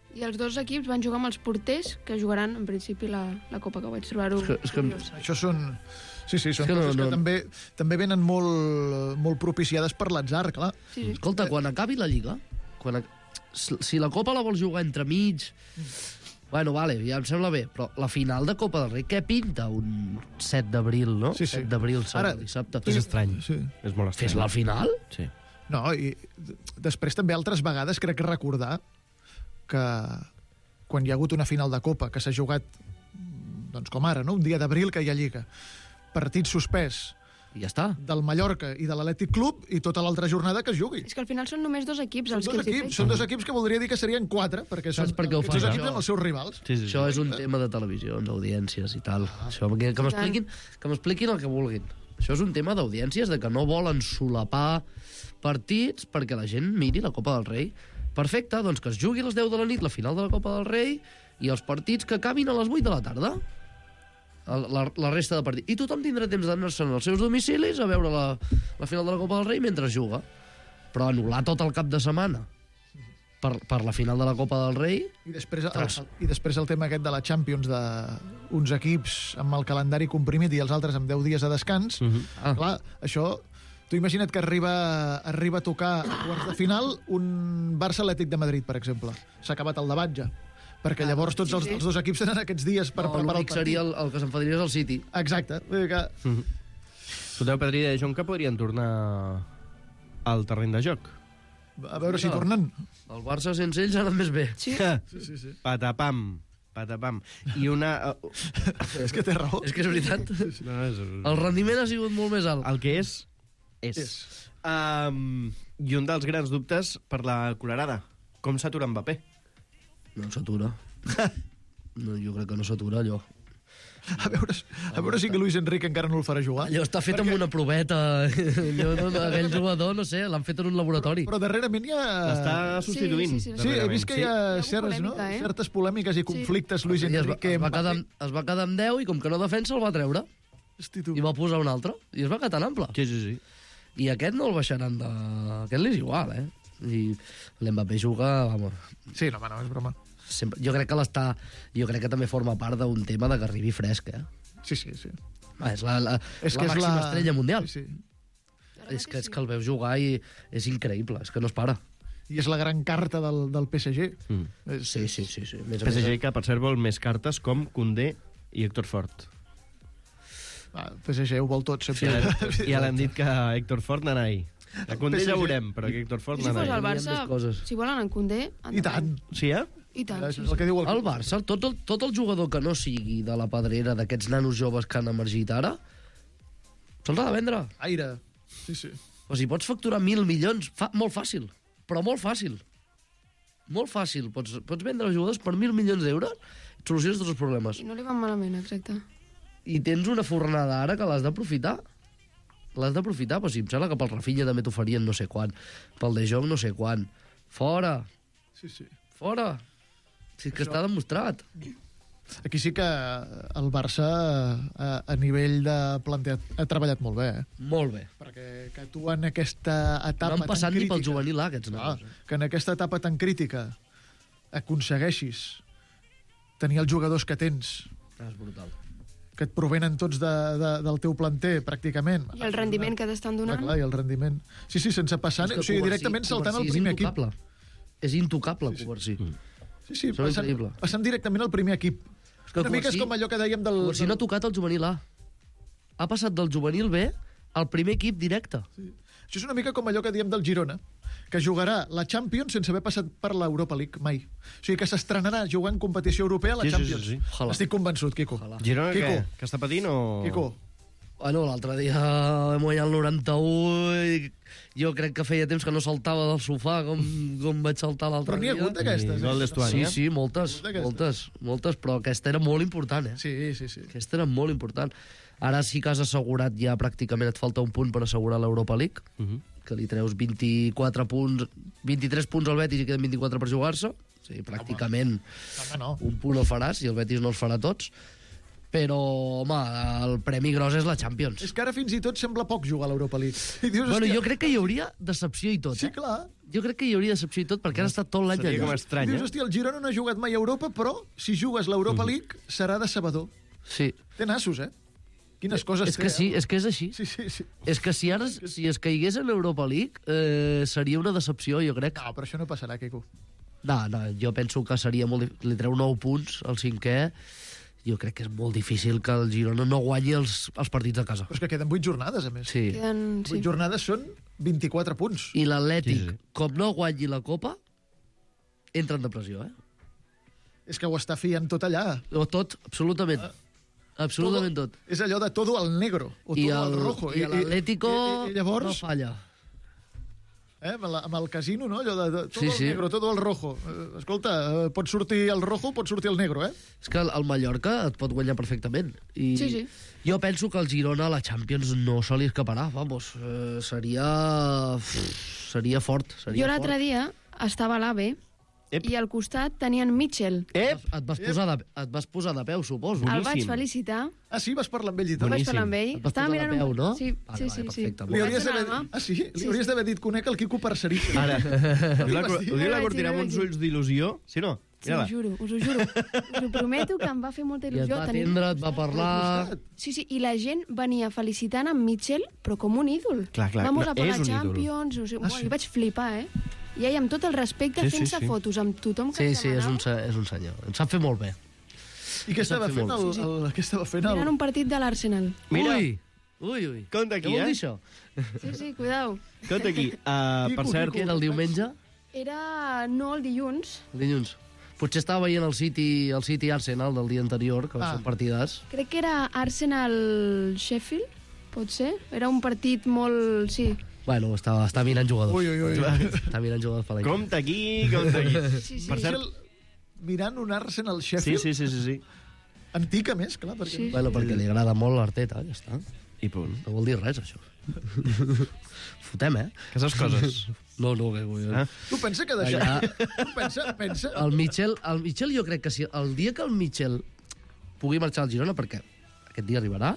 I els dos equips van jugar amb els porters, que jugaran, en principi, la Copa, que vaig trobar-ho curiós. Això són... Sí, són coses que també venen molt propiciades per l'atzar, clar. Sí. Escolta, quan acabi la Lliga, si la Copa la vols jugar entremig... Bueno, vale, ja em sembla bé, però la final de Copa del Rei, què pinta un 7 d'abril, no? Sí. 7 d'abril, dissabte. És estrany. Sí. És molt estrany. Fes-la al final? Sí. No, i després també altres vegades crec que recordar que quan hi ha hagut una final de Copa que s'ha jugat, doncs com ara, no? Un dia d'abril que hi ha Lliga, partit suspès, i ja està, del Mallorca i de l'Atlètic Club, i tota l'altra jornada que es jugui. És que al final són només dos equips els que són dos equips que voldria dir que serien 4, perquè són dos equips amb els seus rivals. Sí. Això és un tema de televisió, d'audiències i tal. Això, que m'expliquin el que vulguin. Això és un tema d'audiències, de que no volen solapar partits perquè la gent miri la Copa del Rei. Perfecte, doncs que es jugui a les 10 de la nit la final de la Copa del Rei i els partits que acabin a les 8 de la tarda. La resta de partits. I tothom tindrà temps d'anar-se'n als seus domicilis a veure la final de la Copa del Rei mentre juga. Però anul·lar tot el cap de setmana per la final de la Copa del Rei... I després el tema aquest de la Champions, d'uns equips amb el calendari comprimit i els altres amb 10 dies de descans. Clar, això... Tu imagina't que arriba a tocar a quarts de final un Barça Atlètic de Madrid, per exemple. S'ha acabat el debat ja. Perquè llavors tots els dos equips tenen aquests dies per preparar el partit. Seria el que s'enfadaria és el City. Exacte. Escolteu, Pedri i Jonca podrien tornar al terreny de joc. A veure si tornen. El Barça sense ells ha anat més bé. Sí. Patapam. I una... És que té raó. És que és veritat. El rendiment ha sigut molt més alt. El que és. I un dels grans dubtes per la Colorada. Com s'atura Mbappé? No s'atura. Jo crec que no s'atura, allò. A veure si que Luis Enrique encara no el farà jugar. Allò està fet amb una proveta. Aquell jugador, no sé, l'han fet en un laboratori. Però darrerament ja... L'està substituint. Sí, he vist que hi ha certes polèmiques i conflictes. Luis Enrique... Es va quedar amb 10 i com que no defensa el va treure. I va posar un altre. I es va quedar tan ample. Sí. I aquest no el baixaran de... Aquest li és igual, I l'Mbappé juga... Vamos. Sí, no, és broma. Jo crec que també forma part d'un tema de que arribi fresc, Sí. És la màxima estrella mundial. Sí. És que el veus jugar i és increïble, és que no es para. I és la gran carta del PSG. Sí. PSG que, per cert, vol més cartes com Koundé i Héctor Fort. PSG ho vol tot, sempre. Sí, ja l'han dit que Héctor Fort n'anà ahí. A Koundé ja veurem, però que Héctor Fort n'anà ahí. Si fos el Barça, si volen en Koundé... I tant. Sí, I tant. El Barça, tot el jugador que no sigui de la pedrera d'aquests nanos joves que han emergit ara, se'ls ha de vendre. Aire. Sí. O si pots facturar 1.000 milions, molt fàcil, però molt fàcil. Molt fàcil. Pots vendre jugadors per 1.000 milions d'euros i solucions tots els problemes. I no li van malament, exacte. I tens una fornada ara que l'has d'aprofitar. Però si em sembla que pel Rafinha també t'ho farien no sé quan. Pel De Jong no sé quan. Fora. Sí. Fora. Si és que està demostrat. Aquí sí que el Barça a nivell de planter ha treballat molt bé. Molt bé. Perquè que tu en aquesta etapa no han passat ni pel juvenil A, aquests nanos. Que en aquesta etapa tan crítica aconsegueixis tenir els jugadors que tens. És brutal. Que et provenen tots del teu planter, pràcticament. I el rendiment que t'estan donant. Clar, i el rendiment. Sí, sense passar... O sigui, directament saltant al primer equip. És intocable, Covarsí. Sí, passant directament al primer equip. Una mica és com allò que dèiem del... Covarsí no ha tocat el juvenil A. Ha passat del juvenil B al primer equip directe. Sí. Això és una mica com allò que diem del Girona, que jugarà la Champions sense haver passat per l'Europa League mai. O sigui, que s'estrenarà jugant competició europea a la Champions. Sí. Estic convençut, Quico. Girona què? Que està patint o...? Quico. Bueno, l'altre dia vam guanyar el 91 i jo crec que feia temps que no saltava del sofà com vaig saltar l'altre dia. Però n'hi ha hagut d'aquestes. Gol d'Estuani, Sí, moltes, però aquesta era molt important, Sí. Aquesta era molt important. Ara sí que has assegurat ja pràcticament, et falta un punt per assegurar l'Europa League, que li treus 24 punts, 23 punts al Betis i queden 24 per jugar-se. Sí, pràcticament un punt el faràs i el Betis no els farà tots. però, home, el premi gros és la Champions. És que ara fins i tot sembla poc jugar a l'Europa League. I dius, Bueno, hòstia, jo crec que hi hauria decepció i tot, Sí, clar. Jo crec que hi hauria decepció i tot, perquè han estat tot l'any Seria com allà. estrany, Dius, hòstia, el Girona no ha jugat mai a Europa, però si jugues l'Europa League serà decebedor. Sí. Té nassos, Quines coses És que té, sí, és que és així. Sí, sí, sí. És que si ara si es caigués en l'Europa League seria una decepció, jo crec. No, però això no passarà, Quico. No, jo penso que seria molt... Li treu 9 punts al 5è. Jo crec que és molt difícil que el Girona no guanyi els partits de casa. Però és que queden 8 jornades, a més. Sí. Queden... 8 jornades són 24 punts. I l'Atlètic, com no guanyi la Copa, entra en depressió, És que ho està fiant tot allà. O tot, absolutament. Absolutament tot. És allò de todo al negro, o I todo al rojo. I l'Atlético I llavors, no falla. Amb el casino, no? Allò de todo Sí, al sí. negro, todo al rojo. Escolta, pot sortir el rojo, pot sortir el negro, És que el Mallorca et pot guanyar perfectament. I Sí, sí. jo penso que el Girona a la Champions no se li escaparà. Vamos, seria fort. Jo l'altre dia estava a l'AVE i al costat tenien Mitchell. Et vas posar de peu, suposo. El vaig felicitar. Ah, sí? Vas parlar amb ell i tot? Vaig parlar amb ell. Et vas Estava posar de mirant peu, no? Sí, sí, sí. perfecte. Li hauries Vaig d'haver donar la mà. dit... Ah, sí? Li Sí, hauries sí. d'haver dit, conec el Quico per ser Ara, ho diu la Cortina amb uns ulls d'il·lusió, si no? Sí, us ho juro. Us ho prometo que em va fer molta I et il·lusió. va atendre, et va parlar... Sí, sí, i la gent venia felicitant en Mitchell, però com un ídol. Clar, Vamos no, a per és la un ídol. Champions. O sigui, sí. I vaig flipar, I ell, amb tot el respecte, Sí, sí, fent-se sí. fotos amb tothom que Sí, ens sí, és demanava. un senyor. Ens sap fer molt bé. I què estava fent què estava fent el... Mirant un partit de l'Arsenal. Mira. Ui. Compte aquí, Què vol dir això? Sí, sí, cuidao. Compte aquí. Per cert... Que era el diumenge? Era no el dilluns. El dilluns. Potser estava veient el City Arsenal del dia anterior, que són partidars. Crec que era Arsenal-Sheffield, pot ser? Era un partit molt... Sí. Bueno, està mirant jugadors. Ui. Està mirant jugadors per l'equip. Compte aquí. Sí, sí. Per cert, mirant un Arsenal Sheffield. Sí. Antic, a més, clar. Perquè... Sí. Bueno, perquè li agrada molt l'Arteta, ja està. I punt. No vol dir res, això. Fotem, Que saps coses. No, que vull... Tu pensa que deixar... Pensa... El Mitchell jo crec que si el dia que el Mitchell pugui marxar al Girona, perquè aquest dia arribarà,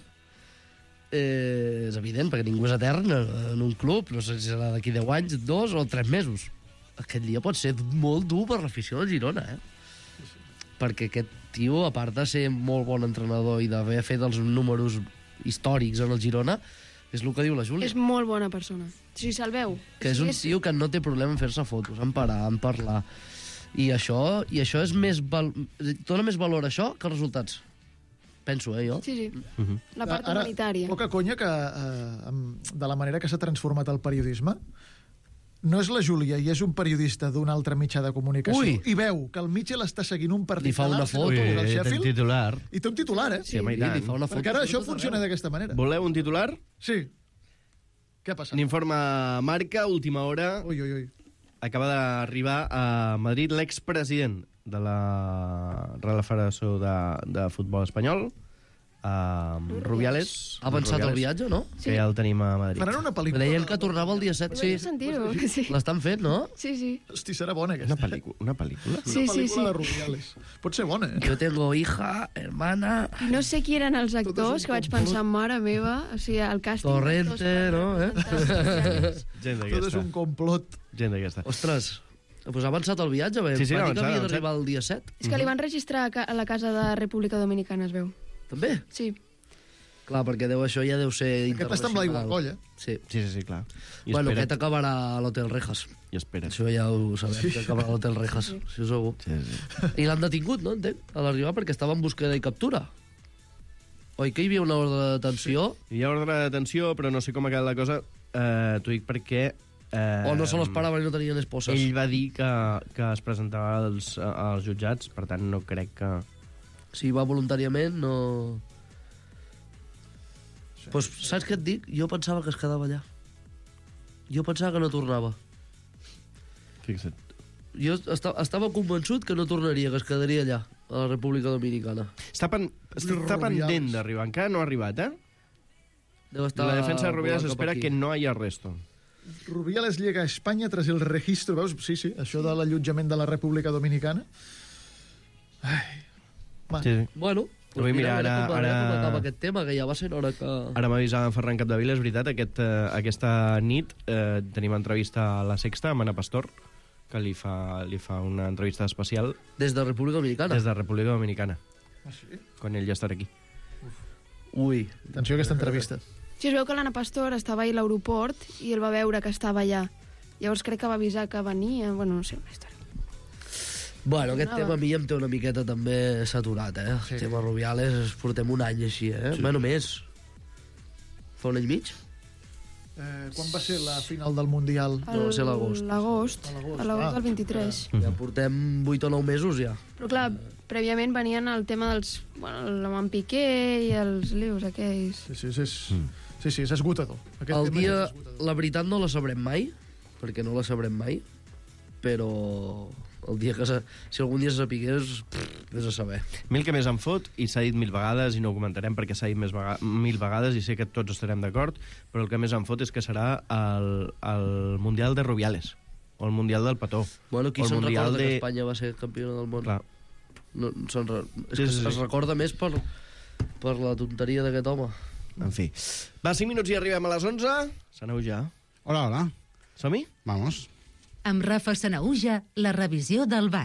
és evident, perquè ningú és etern en un club, no sé si serà d'aquí 10 anys, 2 o 3 mesos. Aquest dia pot ser molt dur per l'afició del Girona, perquè aquest tio, a part de ser molt bon entrenador i d'haver fet els números històrics en el Girona, és el que diu la Júlia. És molt bona persona. Si se'l veu. Que és un tio que no té problema en fer-se fotos, en parar, en parlar. I això és més... Dóna més valor a això que els resultats. Penso, jo. Sí. La part humanitària. Poca conya que, de la manera que s'ha transformat el periodisme, no és la Júlia i és un periodista d'un altre mitjà de comunicació. Ui. I veu que el Mitchell està seguint un partit Li fa una foto. del Sheffield titular. i té un titular, Sí, home, i tant. Li fa una foto. Perquè ara això funciona d'aquesta manera. Voleu un titular? Sí. Què ha passat? L'informe Marca, última hora. Ui. Acaba d'arribar a Madrid l'expresident de la Real Federació de Futbol Espanyol, Rubiales. Ha avançat el viatge, no? Que ja el tenim a Madrid. Faran una pel·lícula. Deien que tornava el dia 7, sí. Vaig sentir-ho, sí. L'estan fent, no? Sí. Hosti, serà bona aquesta. Una pel·lícula? Sí. Una pel·lícula de Rubiales. Pot ser bona, Yo tengo hija, hermana... I no sé qui eren els actors, que vaig pensar, mare meva, o sigui, el càsting... Torrente, no? Gent Tot és un complot. Gent d'aquesta. Ostres, doncs ha avançat el viatge, bé. Sí, Va dir avançat, que havia avançat. d'arribar el dia 7. És que li van registrar a la casa de República Dominicana, es veu. També? Sí. Clar, perquè això ja deu ser Aquest està amb l'aigua al coll, Sí. Sí, clar. I Bueno, espera. aquest acabarà a l'Hotel Rejas. I espera. Això ja ho sabem, que acabarà a l'Hotel Rejas, si ho segur. Sí. I l'han detingut, no? Entenc, a l'arribar, perquè estava en búsqueda i captura. Oi que hi havia una ordre de detenció? Hi ha ordre de detenció, però no sé com ha quedat la cosa. T'ho dic perquè... O no se l'esperaven i no tenien esposes? Ell va dir que es presentava als jutjats, per tant no crec que... Si va voluntàriament, no... Pues, saps què et dic? Jo pensava que es quedava allà. Jo pensava que no tornava. Fixa't. Jo estava convençut que no tornaria, que es quedaria allà, a la República Dominicana. Està pendent d'arribar. Encara no ha arribat, Deu estar La defensa de Rubiales volant cap espera aquí. que no haya arresto. Rubiales llega a Espanya tras el registro... Veus? Sí, això de l'allotjament de la República Dominicana. Ai. Va. Sí. Bueno, Avui, mira, ara acaba aquest tema, que ja va ser hora que... Ara m'avisava en Ferran Capdevila, és veritat, aquesta nit tenim entrevista a La Sexta amb Ana Pastor, que li fa una entrevista especial. Des de República Dominicana? Des de República Dominicana. Ah, sí? Quan ell ja estarà aquí. Ui. Atenció a aquesta entrevista. Sí, es veu que l'Anna Pastor estava ahir a l'aeroport i el va veure que estava allà. Llavors crec que va avisar que venia... Bueno, no sé, una història. Bueno, aquest tema a mi em té una miqueta també saturat, Sí. El tema Rubiales portem un any així, Sí. Bueno, més. Fa un any mig? Quan va ser la final del Mundial? No, va ser l'agost. L'agost del 23. Ja portem 8 o 9 mesos, ja. Però clar, prèviament venien el tema dels... Bueno, l'Amant Piqué i els lius aquells. Sí, és esgotador. El dia, la veritat no la sabrem mai, perquè no la sabrem mai, però el dia que si algun dia se sapigués, vés a saber. Mil que més em fot, i s'ha dit 1000 vegades, i no ho comentarem perquè s'ha dit 1000 vegades, i sé que tots estarem d'acord, però el que més em fot és que serà el Mundial de Rubiales, o el Mundial del Petó. Bueno, qui se'n recorda que Espanya va ser campiona del món? Clar. No, es recorda més per la tonteria d'aquest home. En fi. Va, 5 minuts i arribem a les 11. Sanauja. Hola, hola. Som-hi? Vamos. Amb Rafa Sanauja, la revisió del bar.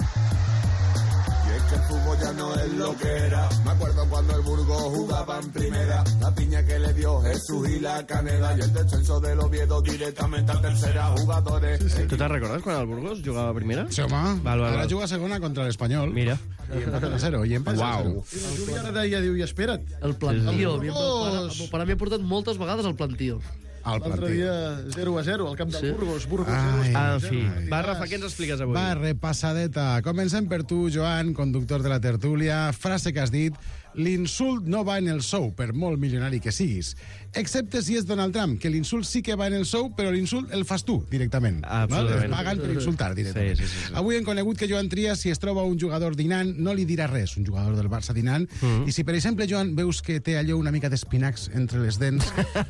El fútbol ya no es lo que era. Me acuerdo cuando el Burgos jugaba en primera. La piña que le dio Jesús y la Caneda. Y el descenso del Oviedo directamente a tercera. Jugadores... Tu te'n recordes quan el Burgos jugava a primera? Sí, home. Ara juga a segona contra l'Espanyol. Mira. I empata a 0. I empata a 0. I la Júlia ara ja diu, i espera't. El plantío. El meu pare m'hi ha portat moltes vegades el plantío. L'altre dia 0-0 al camp del Burgos. En fi. Va, Rafa, què ens expliques avui? Va, repassadeta. Comencem per tu, Joan, conductor de la tertúlia. Frase que has dit: l'insult no va en el sou, per molt milionari que siguis. Excepte si és Donald Trump, que l'insult sí que va en el sou, però l'insult el fas tu, directament. Absolutament. No? Paguen per insultar, directament. Sí. Avui hem conegut que Joan Trias, si es troba un jugador dinant, no li dirà res, un jugador del Barça dinant. I si, per exemple, Joan, veus que té allò una mica d'espinacs entre les dents,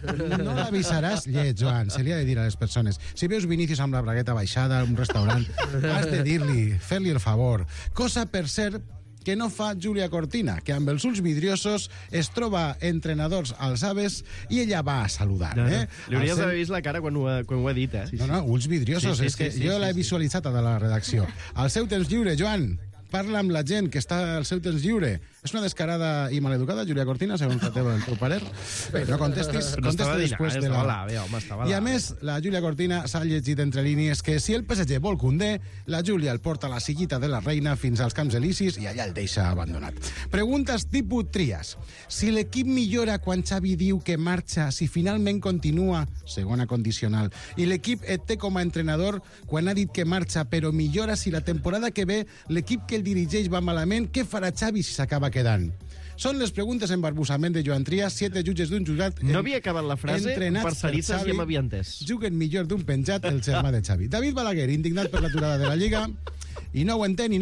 no l'avisaràs lleig, Joan, se li ha de dir a les persones. Si veus Vinícius amb la bragueta baixada a un restaurant, has de dir-li, fer-li el favor. Cosa, per cert, que no fa Júlia Cortina, que amb els ulls vidriosos es troba entrenadors als aves i ella va a saludar. Li hauries d'haver vist la cara quan ho ha dit, No, ulls vidriosos, és que jo l'he visualitzat a la redacció. Al seu temps lliure, Joan, parla amb la gent que està al seu temps lliure. És una descarada i maleducada, Júlia Cortina, segons el teu parer. Bé, no contestis, contesta després de la... I a més, la Júlia Cortina s'ha llegit entre línies que si el PSG vol Koundé, la Júlia el porta a la sillita de la reina fins als Camps Elisis i allà el deixa abandonat. Preguntes tipus Trias. Si l'equip millora quan Xavi diu que marxa, si finalment continua, segona condicional, i l'equip et té com a entrenador quan ha dit que marxa, però millora si la temporada que ve l'equip que el dirigeix va malament, què farà Xavi si s'acaba quedant? Són les preguntes en barbussament de Joan Trias, 7 jutges d'un jugat... No havia acabat la frase, per Saritzas ja m'havia entès. Juguen millor d'un penjat el germà de Xavi. David Balaguer, indignat per l'aturada de la Lliga, i no ho entén,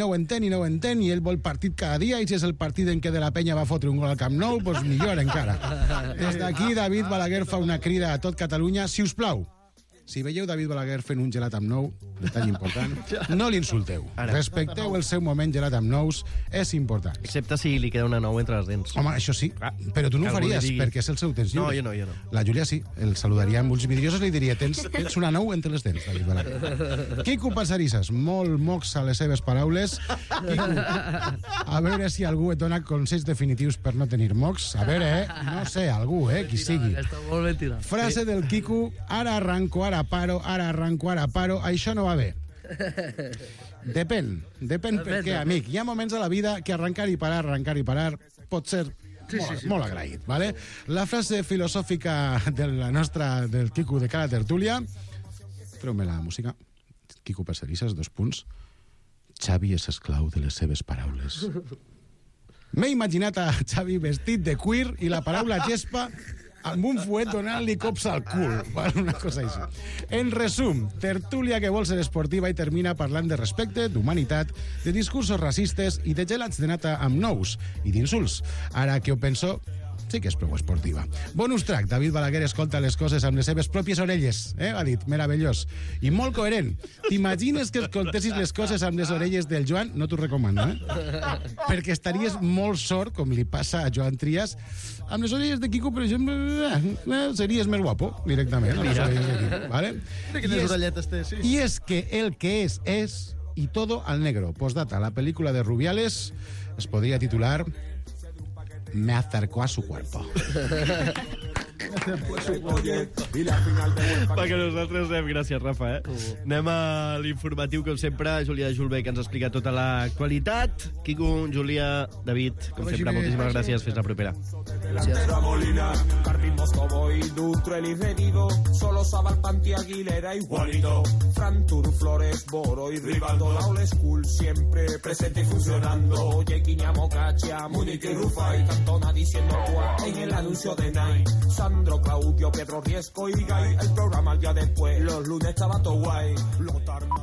i ell vol partit cada dia, i si és el partit en què De la Penya va fotre un gol al Camp Nou, doncs millor encara. Des d'aquí, David Balaguer fa una crida a tot Catalunya: si us plau, si veieu David Balaguer fent un gelat amb nou, detall important, no l'insulteu. Respecteu el seu moment gelat amb nous, és important. Excepte si li queda una nou entre les dents. Home, això sí, però tu no ho faries, perquè és el seu temps lliure. No, jo no. La Júlia sí, el saludaria amb ulls vidriosos i li diria: tens una nou entre les dents, David Balaguer. Quico Passarisses, molt mocs a les seves paraules. Quico, a veure si algú et dona consells definitius per no tenir mocs. A veure, no sé, algú, qui sigui. Frase del Quico: ara arranco, ara paro, això no va bé. Depèn perquè, amic, hi ha moments a la vida que arrencar i parar pot ser molt agraït, ¿vale? La frase filosòfica del Quico de cada tertúlia, treu-me la música, Quico Passarisses, 2 punts, Xavi és esclau de les seves paraules. M'he imaginat a Xavi vestit de cuir i la paraula gespa amb un fuet donant-li cops al cul. Una cosa així. En resum, tertúlia que vol ser esportiva i termina parlant de respecte, d'humanitat, de discursos racistes i de gelats de nata amb nous i d'insults. Ara que ho penso, sí que és prou esportiva. Bonus track, David Balaguer escolta les coses amb les seves pròpies orelles, ha dit, meravellós. I molt coherent. T'imagines que escoltessis les coses amb les orelles del Joan? No t'ho recomano, perquè estaries molt sord, com li passa a Joan Trias. Amb les orelles de Quico, per exemple, series més guapo, directament. Amb les orelles de Quico, ¿vale? Quines orelletes té, sí. Y es que el que es, y todo al negro. Postdata, la película de Rubiales es podría titular Me acercó a su cuerpo. Va, que nosaltres anem. Gràcies, Rafa. Anem a l'informatiu, com sempre. Julià Julbé, que ens explica tota l'actualitat. Quico, Julià, David, com sempre, moltíssimes gràcies. Fins la propera. Carpín Moscovo y Dutrell y Redido, solo Sabal, Panti, Aguilera y Juanito, Frantur, Flores, Boro y Rivaldo, la Old School siempre presente y funcionando, Yequiña, Mocaccia, Múnich y Rufa y Cantona diciendo guau en el anuncio de Nike, Sandro, Claudio, Pedro, Riesco y Gay, el programa al día después, los lunes estaba todo guay, Lothar